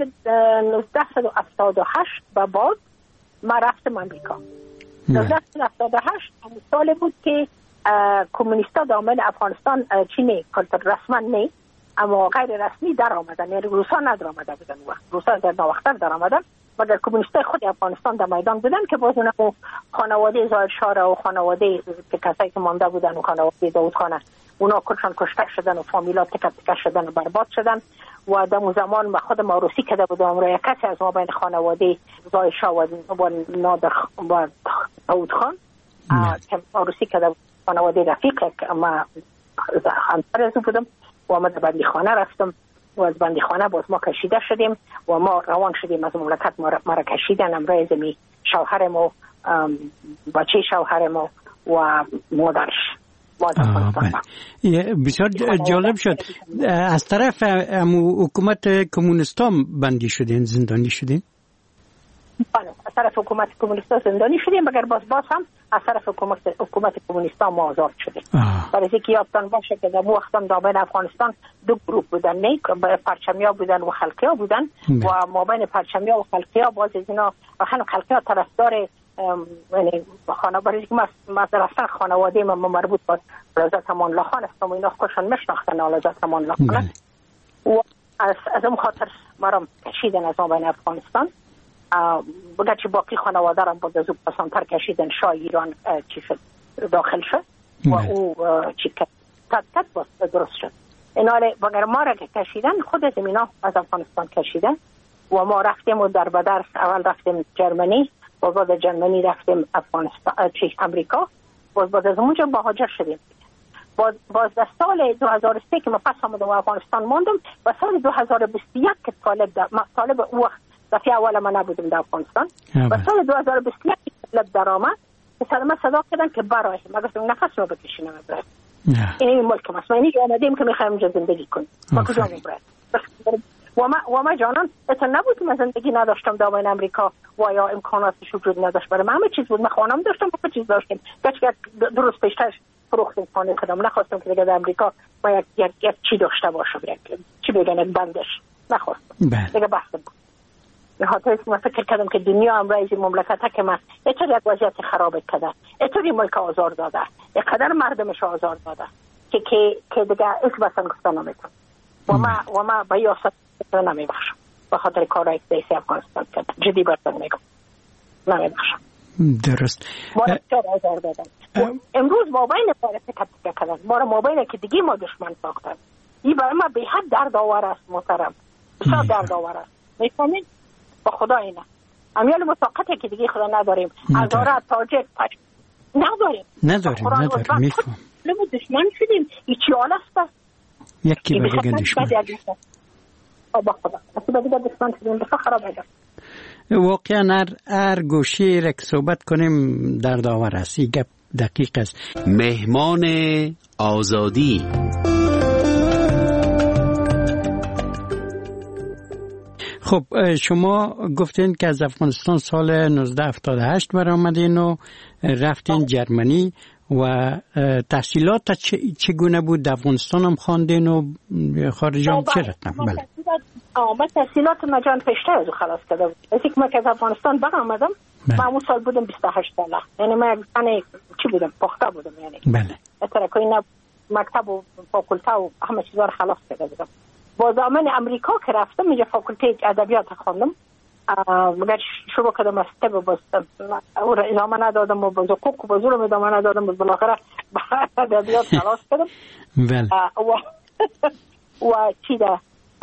1978 به بعد ما رفتم امریکا. 1978 سال بود که کمونیستا دامن افغانستان چینی کلتر رسما نه اما غیر رسمی در آمدن، یعنی روسا ندر آمده بودن. وقت روسا در نوختر در آمدن مگر کمونیستای خود افغانستان در میدان بودن که باز اونها خانواده ظاهر شاه و خانواده که کسایی که مانده بودن و خانواده داود خانه اونا کلشان کشته شدن و فامیلات تکه تکه شدن و برباد شدن. و در اون زمان ما خودم عروسی کرده بودم را یک کسی از ما بین خانواده ظاهر شاه و نادر و داود خان که عروسی کرده خانواده رفیق که ما همسر از بودم و ما در بندیخانه رفتم و از بندیخانه باز ما کشیده شدیم و ما روان شدیم از مملکت. ما را کشیدن امرای زمی شوهرم و بچه شوهرم و مادرش. بسیار جالب شد. از طرف حکومت کمونیستان بندی شدین، زندانی شدین؟ بله، از طرف حکومت کمونیستان زندانی شدیم مگر باز هم از طرف حکومت کمونیستان ما آزاد شدیم. برای اینکه یادتان باشه که در وقت هم دامن افغانستان دو گروه بودن، نه پرچمیا بودن و خلقیا بودن و ما بین پرچمیا و خلقیا باز از اینا و خلقیا طرفدار یعنی خانواده که مدرسه خانواده ما مربوط به حضرت امان الله خان است و اینا خودشان میشناختن حضرت امان الله خان و از اون خاطر مرا کشیدن از ما بین افغانستان. بگرچه باقی خانواده را با دزو پسانتر کشیدن شاه ایران چی شد داخل شد و او چی کت باز درست شد. ایناله بگر ما را که کشیدن خود از اینا از افغانستان کشیدن و ما رفتیم و در بدرس اول رفتیم جرمنی و بعد از جرمنی رفتیم افغانستان امریکا و بعد از اونجا مهاجر شدیم. باز در سال 2003 که ما پس آمدم و افغانستان ماندم و سال 2021 که طالب او وقت دفعه اول من نبودم در افغانستان و سال 2021 طلب درآمد ما صدا کردن که برای ما گفتم نفس رو بکشیم برای این ملک ما اسمانی آمدیم که میخوایم اینجا زندگی کنیم ما کجا برای و ما جانان اصلا نبود من زندگی نداشتم در امریکا و یا امکاناتش وجود نداشت برای من همه چیز بود من خانم داشتم همه چیز داشتم گرچه درست پیشتر فروختم خانه خودم نخواستم که دیگه در امریکا ما یک چی داشته باشم یک چی بگن یک بندش نخواستم دیگه بحثم بود به خاطر اینکه من فکر کردم که دنیا امروز مملکت که من اینطور یک وضعیت خراب کرده اینطوری ملک آزار داده اینقدر مردمش آزار داده که دیگه ایک بسن گفتن نمیتونم و ما به یاست نمیبخشم به خاطر کارهای سیاسی افغانستان کرده جدی برتن میگم نمیبخشم درست ما را چرا آزار دادن امروز موبایل باره تکتیک کردن ما را موبایل که دیگه ما دشمن ساختن این برای ما به حد دردآور است محترم بسیار دردآور است میفهمین با خدا اینه امیال مساقطه که دیگه خدا نداریم هزاره تاجک نداریم میفهم ما دشمن شدیم این چی حال است یکی به دیگه دشمن با خدا اصلا دیگه دشمن شدیم بسیار خراب است واقعا هر گوشی را که صحبت کنیم دردآور است این گپ دقیق است مهمان آزادی خب شما گفتین که از افغانستان سال 1978 برآمدین و رفتین جرمنی و تحصیلات چگونه بود؟ در افغانستان هم خواندین و خارج هم چه رقم؟ بله من تحصیلات مجان پیشتر از خلاص کرده بود. از اینکه من از افغانستان برآمدم من اون سال بودم 28 ساله یعنی من چی بودم؟ پخته بودم یعنی بله ترکوی مکتب و فاکولته و همه چیزا رو خلاص کرده بودم. با زمان امریکا که رفتم اینجا فاکولته ادبیات خواندم مگر شروع کردم از طب بستم او را ادامه ندادم و باز حقوق و بازور ادامه ندادم و بالاخره ادبیات خلاص کردم و چی ده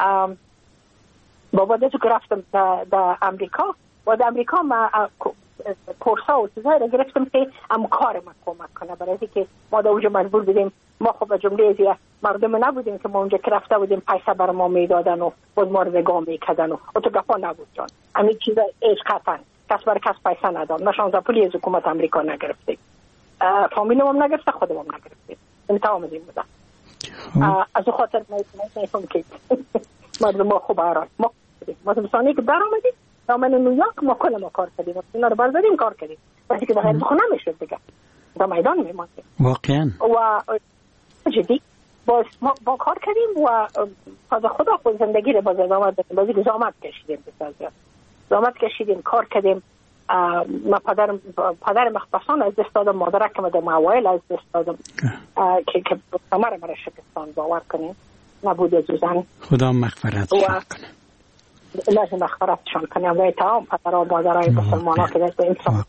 با بعد که رفتم در امریکا و در امریکا ما کورسا و چیزایی را گرفتم که هم کار ما کمک کنه برای اینکه ما در اونجا مجبور بودیم ما خب به جمله زیاد مردم نبودیم که ما اونجا که رفته بودیم پیسه بر ما میدادن و باز ما رو نگاه میکردن و تو گفا نبود جان همین چیزا ایش قطعا کس بر کس پیسه نداد نشان از پولی از حکومت امریکا نگرفتیم فامیلم هم نگرفته خودم هم نگرفتیم امتحان آمدیم بودم از اون خاطر میفهم که مردم ما خوب آراد ما زمستانی که در آمدیم دامن نیویورک ما کل ما کار کردیم اینا رو برداریم کار کردیم وقتی که در غیر خونه میشد دیگه در میدان میماندیم واقعا و جدی با کار کردیم و از خدا خود زندگی رو باز ادامه دادیم بازی که زحمت کشیدیم زحمت کشیدیم کار کردیم ما پدر مختصان از دست دادم مادرک که در اوایل از دست دادم که مرا شکستان باور کنیم نبود از زن خدا مغفرتشان کنه لازم مغفرتشان کنه و اتهام پدر و مادرای مسلمان ها که دست انسان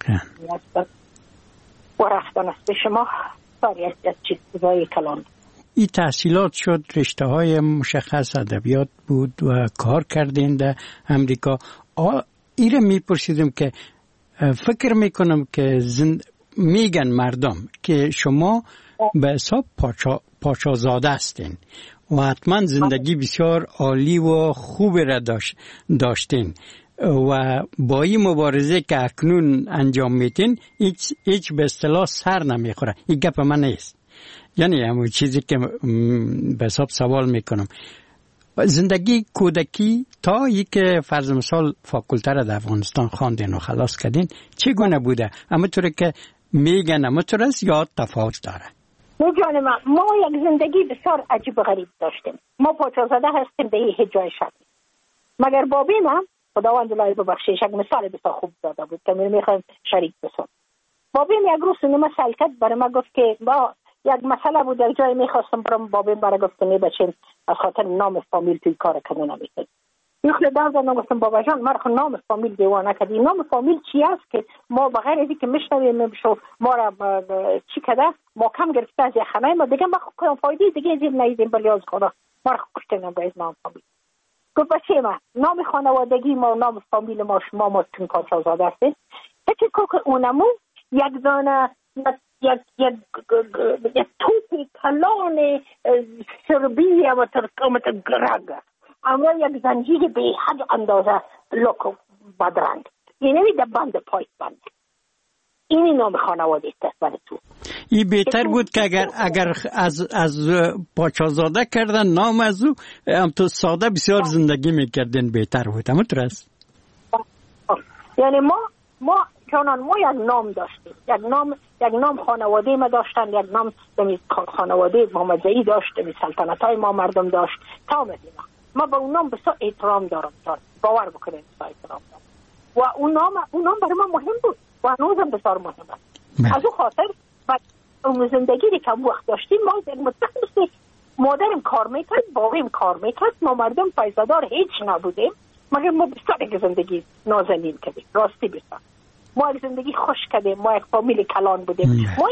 و رفتن است به شما ساری از چیزایی کلان این تحصیلات شد رشته های مشخص ادبیات بود و کار کردین در امریکا ایره میپرسیدم که فکر میکنم که میگن مردم که شما به حساب پاچازاده هستین و حتما زندگی بسیار عالی و خوب را داشتین و با این مبارزه که اکنون انجام میتین هیچ به اصطلاح سر نمیخوره. این گپ من نیست، یعنی همون چیزی که به حساب سوال میکنم زندگی کودکی تا یک فرض مثال فاکولته را در افغانستان خواندین و خلاص کردین چگونه بوده؟ اما طوری که میگن اما طور است یا تفاوت داره؟ جان ما یک زندگی بسیار عجیب و غریب داشتیم. ما پاچازاده هستیم به هیچ جای شد مگر بابیم خداوند لای ببخشیش یک مثال بسیار خوب داده بود که میخوایم شریک بسیم. بابیم یک روز سینما شرکت برای ما گفت که با یک مسئله بود یک جای میخواستم برم بابیم برای گفت که بچین از خاطر نام فامیل توی کار کنه نمیتونی یخل دردن گفتم بابا جان مرخ نام فامیل دیوانه کردی. نام فامیل چی است که ما بغیر از اینکه میشنویم بشو ما را چی کده ما کم گرفته از خانه ما دیگه ما خودم فایده دیگه از این نیدیم بلی از خدا مرخ کشتنم به از نام فامیل. گفت بچه ما نام خانوادگی ما نام فامیل ما شما ما تون پاچازاده هستید هچه که اونمو یک دانه یک توپی کلان سربی و ترکامت گرگ اما یک زنجیر به حد اندازه لکو بدرنگ، اینوی در بند پایت بند. اینی نام خانواده است برای تو. این بهتر بود که اگر از پاچازاده کردن نام از او هم تو ساده بسیار زندگی میکردن، بهتر بود. همون طور است. یعنی ما جانان ما یک نام داشتیم، یک نام خانواده ما داشتن، یک نام خانواده محمدزئی داشت، سلطنت های ما مردم داشت. تا مدینا ما به اون نام بسیار احترام دارم، باور بکنید بسیار احترام دارم و اون نام برای ما مهم بود و هنوزم بسیار مهم است. از اون خاطر اون زندگی که هم وقت داشتیم ما متخصص مادرم کار میکرد، باقیم کار میکرد، ما مردم پیسادار هیچ نبودیم، مگر ما بسیار یک زندگی نازنین کردیم. راستی بسیار ما یک زندگی خوش کردیم، ما یک فامیل کلان بودیم. ما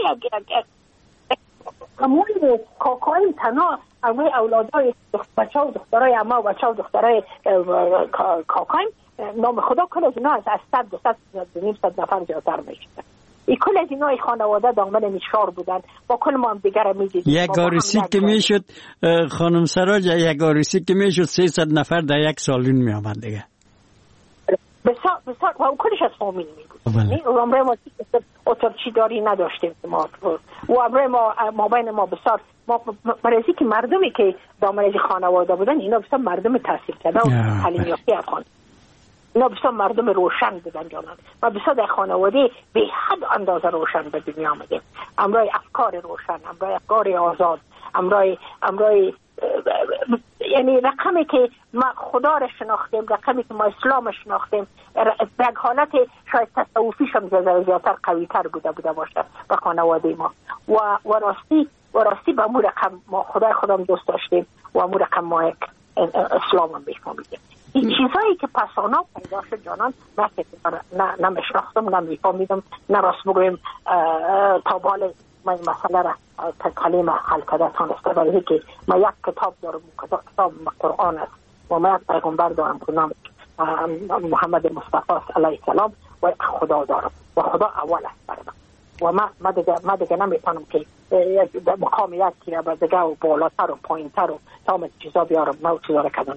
یک کاکایم تنها اوی اولادای بچه و دخترای اما و بچه و دخترای کاکایم نام خدا کل از اینا از 100 نفر زیادتر میشدن. این کل از اینا خانواده دامن میشار بودن با کل ما هم دیگر میدیدیم. یک عروسی که میشد خانم سراج، یک عروسی که میشد 300 نفر در یک سالون می آمد دیگه. بسیار و کلش از فامیل میگود. امروز ما اترچی داری نداشتیم ما و امروز ما بین ما بسیار مرزی که مردمی که دامن خانواده بودن اینا بسیار مردم تحصیل کرده و تعلیم یافته افغان، اینا بسیار مردم روشن بودن جانان. ما بسیار در خانواده به حد اندازه روشن به دنیا آمدیم. امروز افکار روشن، امروز افکار آزاد، امروز یعنی رقمی که ما خدا را شناختیم، رقمی که ما اسلام شناختیم، در حالت شاید تصوفیش هم زیادتر قوی تر بوده باشه به خانواده ما و راستی به امو رقم ما خودم دوست داشتیم و امو رقم ما یک اسلام هم بفهمیدیم. این چیزایی که پسانا پیدا شد جانان نه مشناختم، نه میفهمیدم، نه راست بگویم تا بال من مسئله را کلمه حل کرده تانسته، برای که ما یک کتاب دارم، کتاب قرآن است و ما یک پیغمبر دارم که نام محمد مصطفی علیه السلام و خدا دارم و خدا اول است برای من و ما دیگه نمیتونم که مقام یکی را به دیگه و بالاتر و پایینتر و تمام چیزا بیارم، ما چیزا را کردن.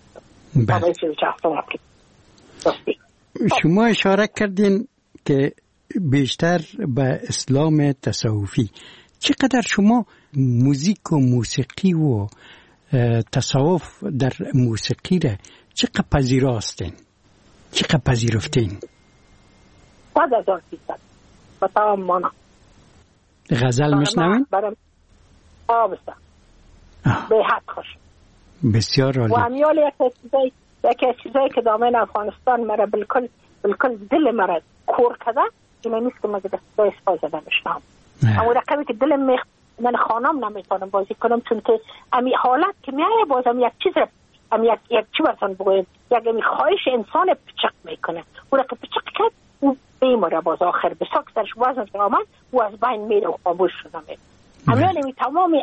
شما اشاره کردین که بیشتر به اسلام تصوفی، چقدر شما موزیک و موسیقی و تصوف در موسیقی را چقدر پذیراستین، چقدر پذیرفتین؟ 100% به تمام مانا. غزل میشنوین؟ بسیار به حد خوش، بسیار عالی. و امیال یکی از چیزایی که دامن افغانستان مرا بالکل دل مرا کور کرده اینه نیست که مگه دستای ساز نمیشنم، اما رقمی که دلم من خانم نمیتونم بازی کنم، چون که امی حالت که میایه بازم یک چیز یک چی برسان بگویم، یک امی خواهش انسان پچق میکنه و رقم پچق کرد او بیماره باز آخر بساک درش وزن آمد و از بین میره و خاموش شده میره. امی تمامی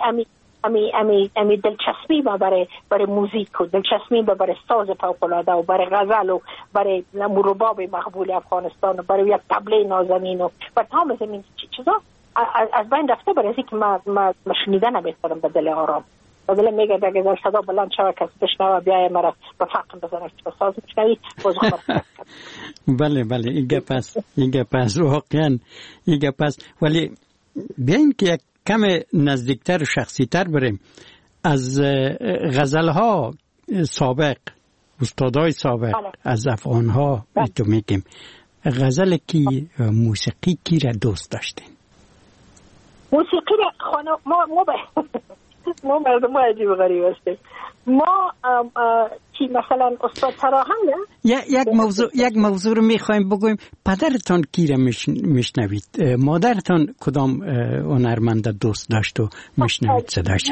امی دلچسبی با برای موزیک و دلچسبی با برای ساز فوق‌العاده و برای غزل و برای رباب مقبول افغانستان و برای یک طبله نازنین و تمام زمین چیزا از بین رفته، برای اینکه ما شنیدن نمیتونم به دل آرام و دل میگه اگر صدا بلند شوه کسی بشنوه بیایه مرا به فقم بزنه که ساز میشنوی باز خورد. بله این گپ است واقعا این گپ است. ولی بیاییم که یک کم نزدیکتر و شخصیتر بریم از غزلها سابق، استادای سابق از افغانها تو میگیم غزل کی موسیقی کی را دوست داشتین؟ موسیقی را ما مردم عجیب غریب هستیم. ما چی مثلا استاد سراهنگ یک موضوع رو میخوایم بگویم. پدرتان کی را میشنوید؟ مادرتان کدام هنرمنده دوست داشت و میشنوید صداش؟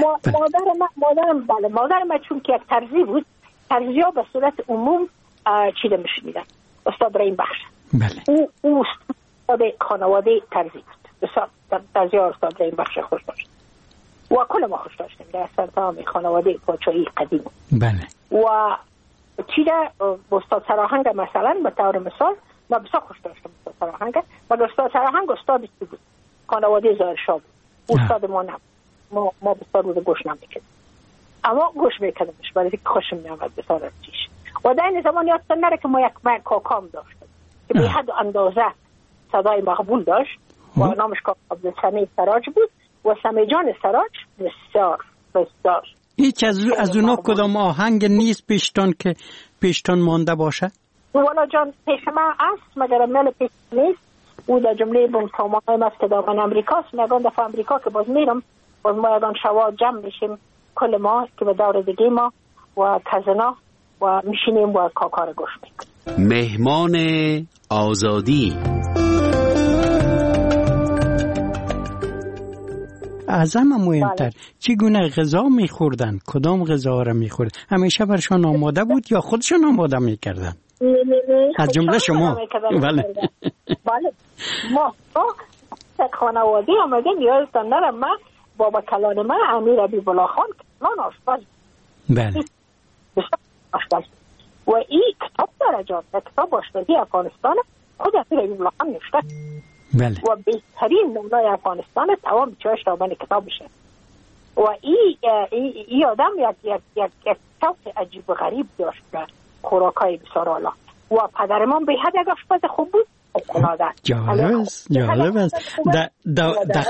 مادر من چون که یک ترزی بود، ترزی ها به صورت عموم چی را میشنیدن؟ استاد رحیم بخش. بله. او استاد خانواده ترزی بود. ترزی ها استاد رحیم بخش خوش داشت و کل ما خوش داشتیم در سرطان خانواده پاچایی قدیم. بله. و چیره استاد سراهنگ مثلا به طور مثال ما بسیار خوش داشتم استاد سراهنگ، مگر استاد سراهنگ استاد چی بود؟ خانواده ظاهرشاه بود. استاد ما نبود. ما بسیار روز گوش نمیکردیم، اما گوش میکردمش برای که خوشم میامد بسیار از چیش. و در این زمان یادتون نره که ما یک کاکام داشتیم که به حد و اندازه صدای مقبول داشت و نامش کاکا عبدالسمیع سراج بود و سمیجان سراج بسیار بسیار. هیچ از اونا کدام آهنگ نیست پیشتان مانده باشه؟ والا جان پیش من است مگر مل پیش نیست. او در جمله بمتامه است که دامن امریکاست. میگن دفعه امریکا که باز میرم باز ما یگان شوا جمع میشیم کل ما که به دور دیگه ما و کزنا و میشینیم و کاکار گوش میکنیم. مهمان آزادی. از همه مهمتر چگونه غذا میخوردن؟ کدام غذا را میخوردن؟ همیشه برشان آماده بود یا خودشان آماده میکردن؟ از جمله شما؟ بله ما خانواده آمدیم. یادتان نره من بابا کلان من امیر حبیب الله خان کلان آشپز. بله آشپز. و این کتاب داره جان کتاب آشپزی افغانستان خود امیر حبیب الله خان نوشته. بله. و بهترین نمونه افغانستان تمام چهش تا من کتاب میشه. و این آدم یک شوق عجیب و غریب داشت به خوراکای بسیار اعلی و پدرمان به حد یک آشپز خوب بود. جالب است در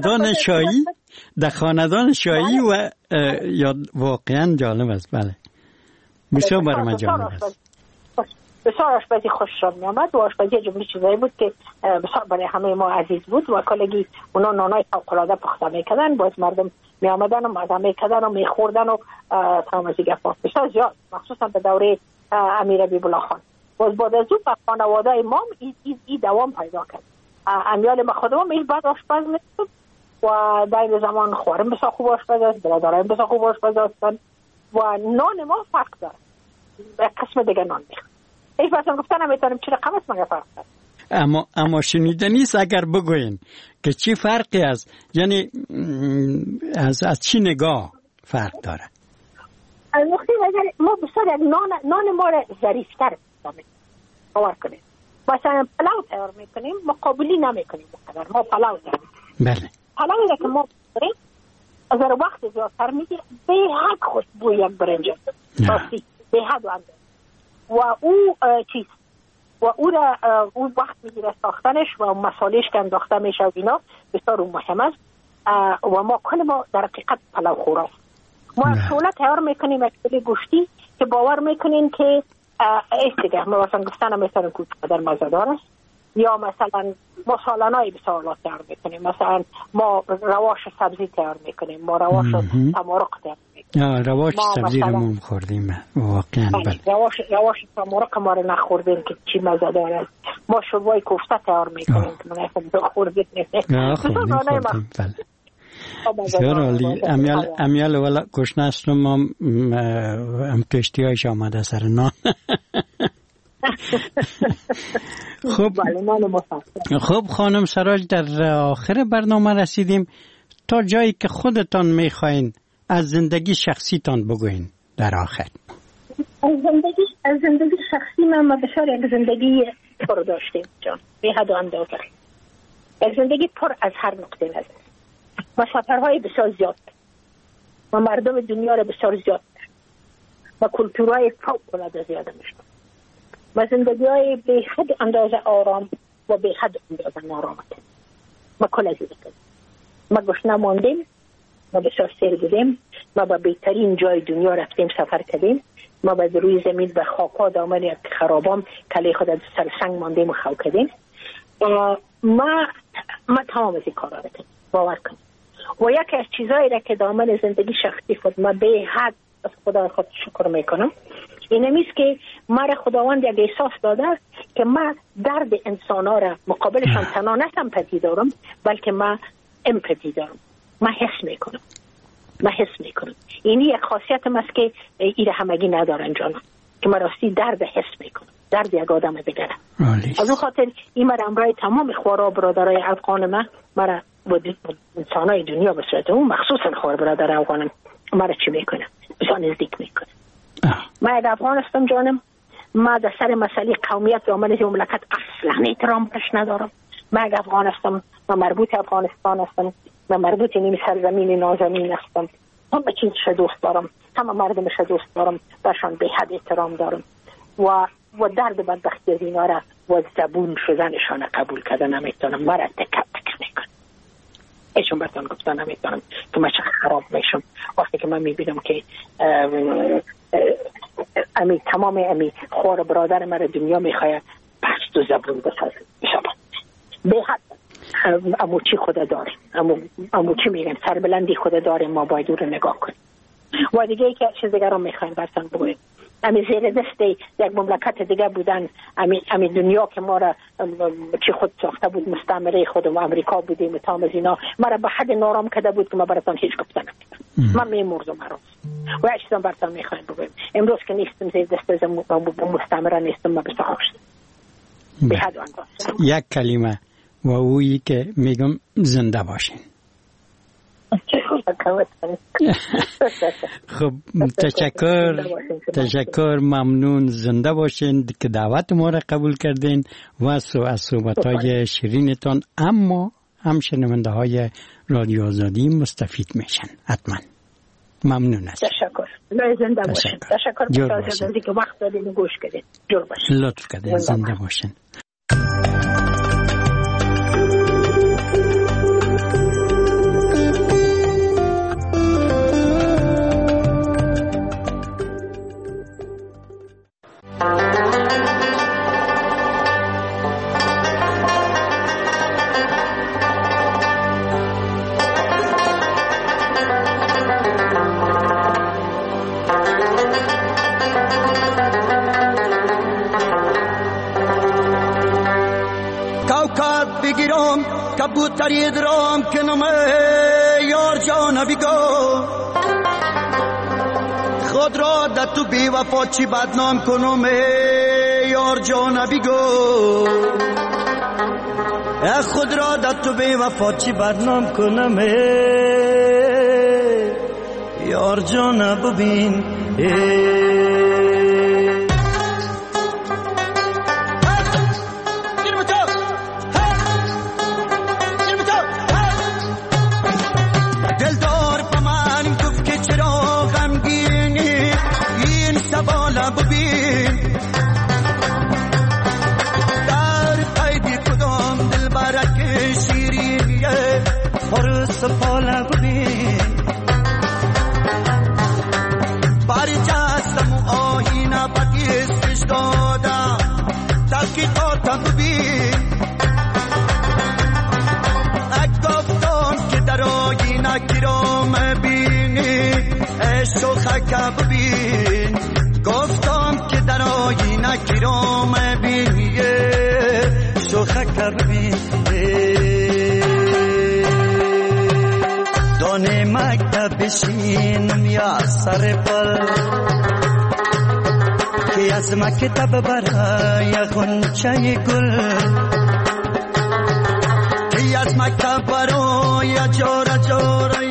خاندان شاهی و یا واقعا جالب است. بله بسیار برای من جالب است. بسیار آشپزی خوش را می آمد و آشپزی جمله چیزایی بود که بسیار برای همه ما عزیز بود و کلگی اونا نانای فوق‌العاده پخته میکردن. باز مردم می آمدن و مزه میکردن و میخوردن و تمام از این گپا بسیار زیاد مخصوصا به دوره امیر حبیب الله خان. باز بعد از اون به خانواده امام این دوام پیدا کرد. امیال ما خودم این بعد آشپز میشد و در این زمان خوارم بسیار خوب آشپز است، برادران بسیار خوب آشپز هستند و نان ما فرق داره. یک قسم دیگه نان میخواد. ایش باشم گفتن نمیتونیم چی رقم است مگه فرق داره. اما شنیده نیست اگر بگوین که چی فرقی است، یعنی از چی نگاه فرق داره؟ از نقطه نظر ما بسیار نان ما را ظریفتر باور کنیم. مثلا پلاو تیار میکنیم مقابلی نمیکنیم بقدر ما پلاو تیار میکنیم. بله. پلاوی را که ما بریم از وقت زیادتر میگیره به حد خوشبو یک برنج راستی به حد و اندازه و او چیز و او وقت میگیره ساختنش و مسالهش که انداخته میشه و اینا بسیار مهم است و ما کل ما در حقیقت پلاو خوراست. ما شوله تیار میکنیم اکسلی گوشتی که باور میکنین که دیگه ما مثلا گفتن میتونیم که در مزدار است یا مثلا ما سالانای بسیار تیار میکنیم. مثلا ما رواش سبزی تیار میکنیم، ما رواش تمارق تیار میکنیم. رواش سبزی رو ما خوردیم واقعا. رواش تمارق ما رو نخوردیم که چی مزدار است. ما شوربای کوفته تیار میکنیم که من اصلا خوردیم. خوردیم بله. بسیار عالی. امیال والا گشنه است ما هم کشتی هایش آمده سر نان. خب خانم سراج در آخر برنامه رسیدیم. تا جایی که خودتان میخواین از زندگی شخصیتان بگوین در آخر. از زندگی شخصی من بسیار یک زندگی پر داشتیم جان به حد و اندازه. یک زندگی پر از هر نقطه نظر و سفرهای بسیار زیاد و مردم دنیا را بسیار زیاد و کلتورهای فوق‌العاده زیاده میشد و زندگی‌های به حد اندازه آرام و به حد اندازه نارامت. ما کل از این ما گشنه ماندیم، ما بسیار سیر بودیم، ما به بهترین جای دنیا رفتیم سفر کردیم، ما به روی زمین به خاکا دامن یک خرابام کلی خود از سر سنگ ماندیم و خو کردیم. ما تمام از این کارا رو کردیم باور کنیم. و یکی از چیزایی را که دامن زندگی شخصی خود ما به حد از خدا خود شکر میکنم اینمیست که مرا خداوند یک احساس داده که من درد انسانا را مقابلشان تنها نه سمپاتی دارم بلکه من امپاتی دارم. من حس میکنم. این یک خاصیت است که این همگی ندارن جانم که من راستی درد حس میکنم، درد یک آدم دیگره. از اون خاطر این مرا امرای تمام خوارا برادرای افغان مرا با انسانای دنیا به صورت اون مخصوصا خوار برادر افغانم مرا چی میکنه بسیار نزدیک میکنه. من یک افغان هستم جانم. من در سر مسئله قومیت به عنوان مملکت اصلا احترام برش ندارم. من یک افغان هستم، من مربوط افغانستان هستم، من مربوط این سرزمین نازنین هستم. همه چیزش دوست دارم، همه مردمش دوست دارم، برشان به حد احترام دارم و درد بدبختی از اینا را و زبون شدنشان قبول کردن نمیتونم. مرا تکه میکنم. ایشون براتون گفتن نمیتونم که من چقدر خراب میشم وقتی که من میبینم که تمام خوار برادر مرا دنیا میخواه پشت و زبون بسازم. به حد امو چی خدا داره، امو چی میگن سربلندی خدا داره، ما باید او رو نگاه کنیم. و دیگه که چیز دیگر رو میخوایم براتون بگویم. زیر دست یک مملکت دیگه بودن، دنیا که ما را چی خود ساخته بود، مستعمره خودم امریکا بودیم تام از اینا ما را به حد نارام کرده بود که ما براتون هیچ گفتن نمیدونم. من میمردم هر روز و یک چیزا براتون میخوایم بگویم. امروز که نیستم زیر دست از مستعمره نیستم، ما بسیار شدم به حد اندازه. یک کلمه و اویی که میگم زنده باشین. خب تشکر، ممنون، زنده باشین که دعوت ما را قبول کردین و از صحبت‌های شیرینتان، اما هم شنونده های رادیو آزادی مستفید میشن حتما. ممنون است. تشکر. زنده باشین. تشکر که وقت دادین گوش کردین. جور باشین. لطف کردین. زنده باشین. کبوتری درام کنم یار جان بیگو خود را در تو بی وفا چی بدنام کنم یار جان بیگو خود را در تو بی وفا چی بدنام کنم یار جان ببین سپالا ببین برجستم و آینه بکیستش دادم تحقیقاتم ببین گفتم که در آینه کرام بینی عشق و خکه ببین گفتم که در آینه کرام بینی عشق و خکه ببین دانه مکتب بشینم یا سر پل که از مکتب برای غنچه گل که از مکتب برای جاره جاره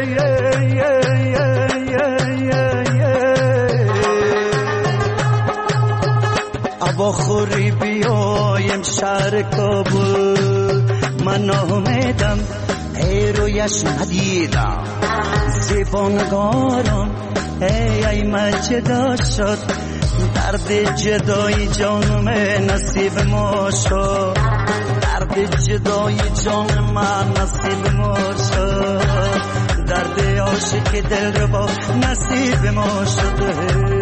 ابا خوری بیایم شهر کابل من آمدم ای رویش ندیدم زیبانگارم ای مجدا شد درد جدای جانم نصیب ما شد درد جدای جان من نصیب ما شد درد عاشق دل رو با نصیب ما شد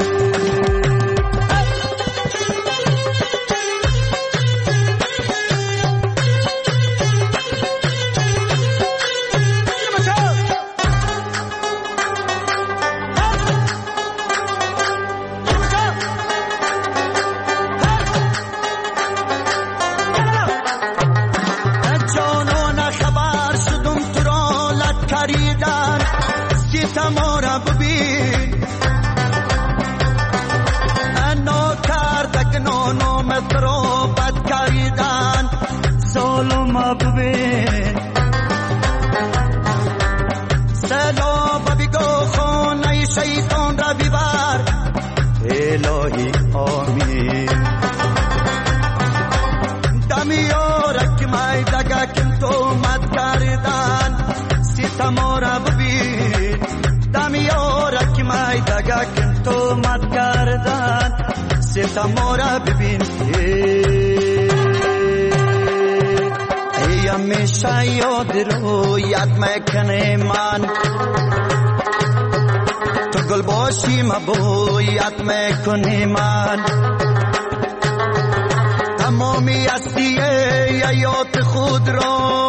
الهی آمین دمیارک مای دگه کن تو مد کردن ستمارا ببین دمیارک مای دگه کن تو مد کردن ما را ببین ای همیشه یاد رویت میکنه من تو گل باشی مبویت میکنی من تمامی هستی حیات خود را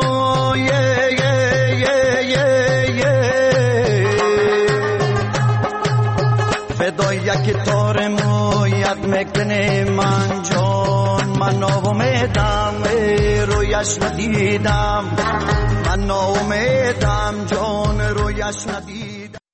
فدای یک تار مویت میکنه من جان من ناامیدم رویش ندیدم من ناامیدم جان رویش ندیدم